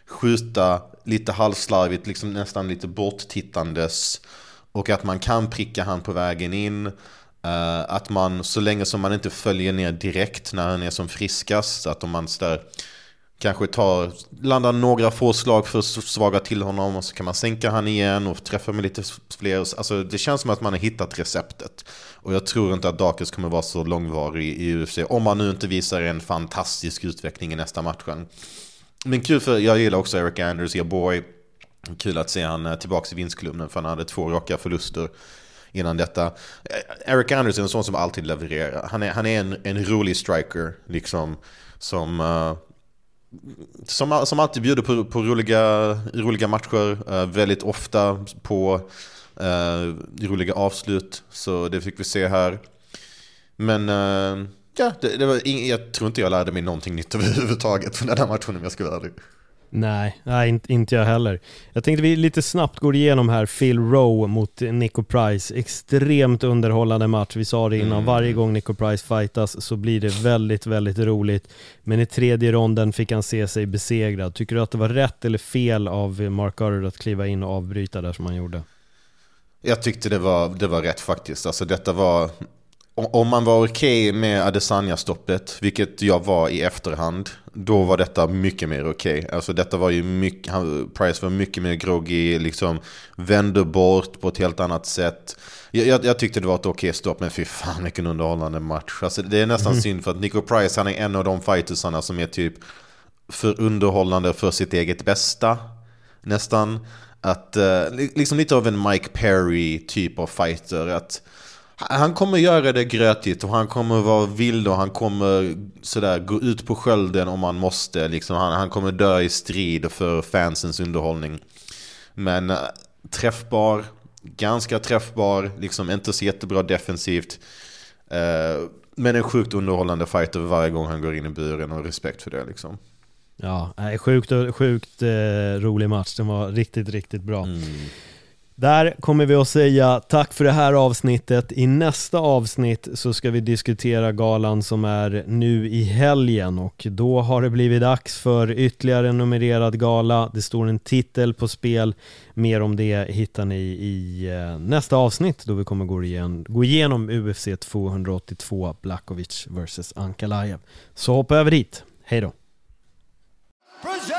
skjuta lite halvslarvigt, liksom nästan lite borttittandes, och att man kan pricka han på vägen in, uh, att man så länge som man inte följer ner direkt när han är som friskast, att om man där kanske tar, landar några få slag för att svaga till honom, och så kan man sänka han igen och träffa med lite fler. Alltså det känns som att man har hittat receptet. Och jag tror inte att Daukaus kommer vara så långvarig i U F C, om man nu inte visar en fantastisk utveckling i nästa matchen. Men kul, för jag gillar också Eric Anders, your boy. Kul att se han tillbaka i vinstklubben, för han hade två raka förluster innan detta. Eric Anders är en sån som alltid levererar. Han är, han är en, en rolig striker, liksom, som... Uh, Som, som alltid bjuder på, på roliga, roliga matcher, uh, väldigt ofta på uh, roliga avslut, så det fick vi se här. Men uh, ja, det, det var ing- jag tror inte jag lärde mig någonting nytt överhuvudtaget från den här matchen, om jag ska vara ärlig. Nej, nej inte, inte jag heller. Jag tänkte vi lite snabbt går igenom här Phil Rowe mot Nico Price. Extremt underhållande match. Vi sa det innan, mm. varje gång Nico Price fightas så blir det väldigt, väldigt roligt. Men i tredje ronden fick han se sig besegrad. Tycker du att det var rätt eller fel av Mark Goddard att kliva in och avbryta där som han gjorde? Jag tyckte det var, det var rätt faktiskt. Alltså detta var... Om man var okej med Adesanya-stoppet, vilket jag var i efterhand, då var detta mycket mer okej. Alltså detta var ju mycket, Price var mycket mer groggy, liksom vände bort på ett helt annat sätt. Jag, jag, jag tyckte det var ett okej stopp, men fy fan vilken underhållande match. Alltså det är nästan mm. synd, för att Nico Price, han är en av de fightersarna som är typ för underhållande för sitt eget bästa, nästan. Att, eh, liksom lite av en Mike Perry typ av fighter, att han kommer göra det grötigt och han kommer vara vild och han kommer sådär gå ut på skölden om man måste. Liksom, han, han kommer dö i strid för fansens underhållning. Men äh, träffbar, ganska träffbar, liksom inte så jättebra defensivt. Äh, men en sjukt underhållande fighter varje gång han går in i buren, och respekt för det liksom. Ja, sjukt, sjukt eh, rolig match. Den var riktigt, riktigt bra. Mm. Där kommer vi att säga tack för det här avsnittet. I nästa avsnitt så ska vi diskutera galan som är nu i helgen, och då har det blivit dags för ytterligare en numrerad gala. Det står en titel på spel. Mer om det hittar ni i nästa avsnitt, då vi kommer gå igenom, gå igenom U F C tvåhundraåttiotvå, Blachowicz versus Ankalaev. Så hoppa över dit. Hej då!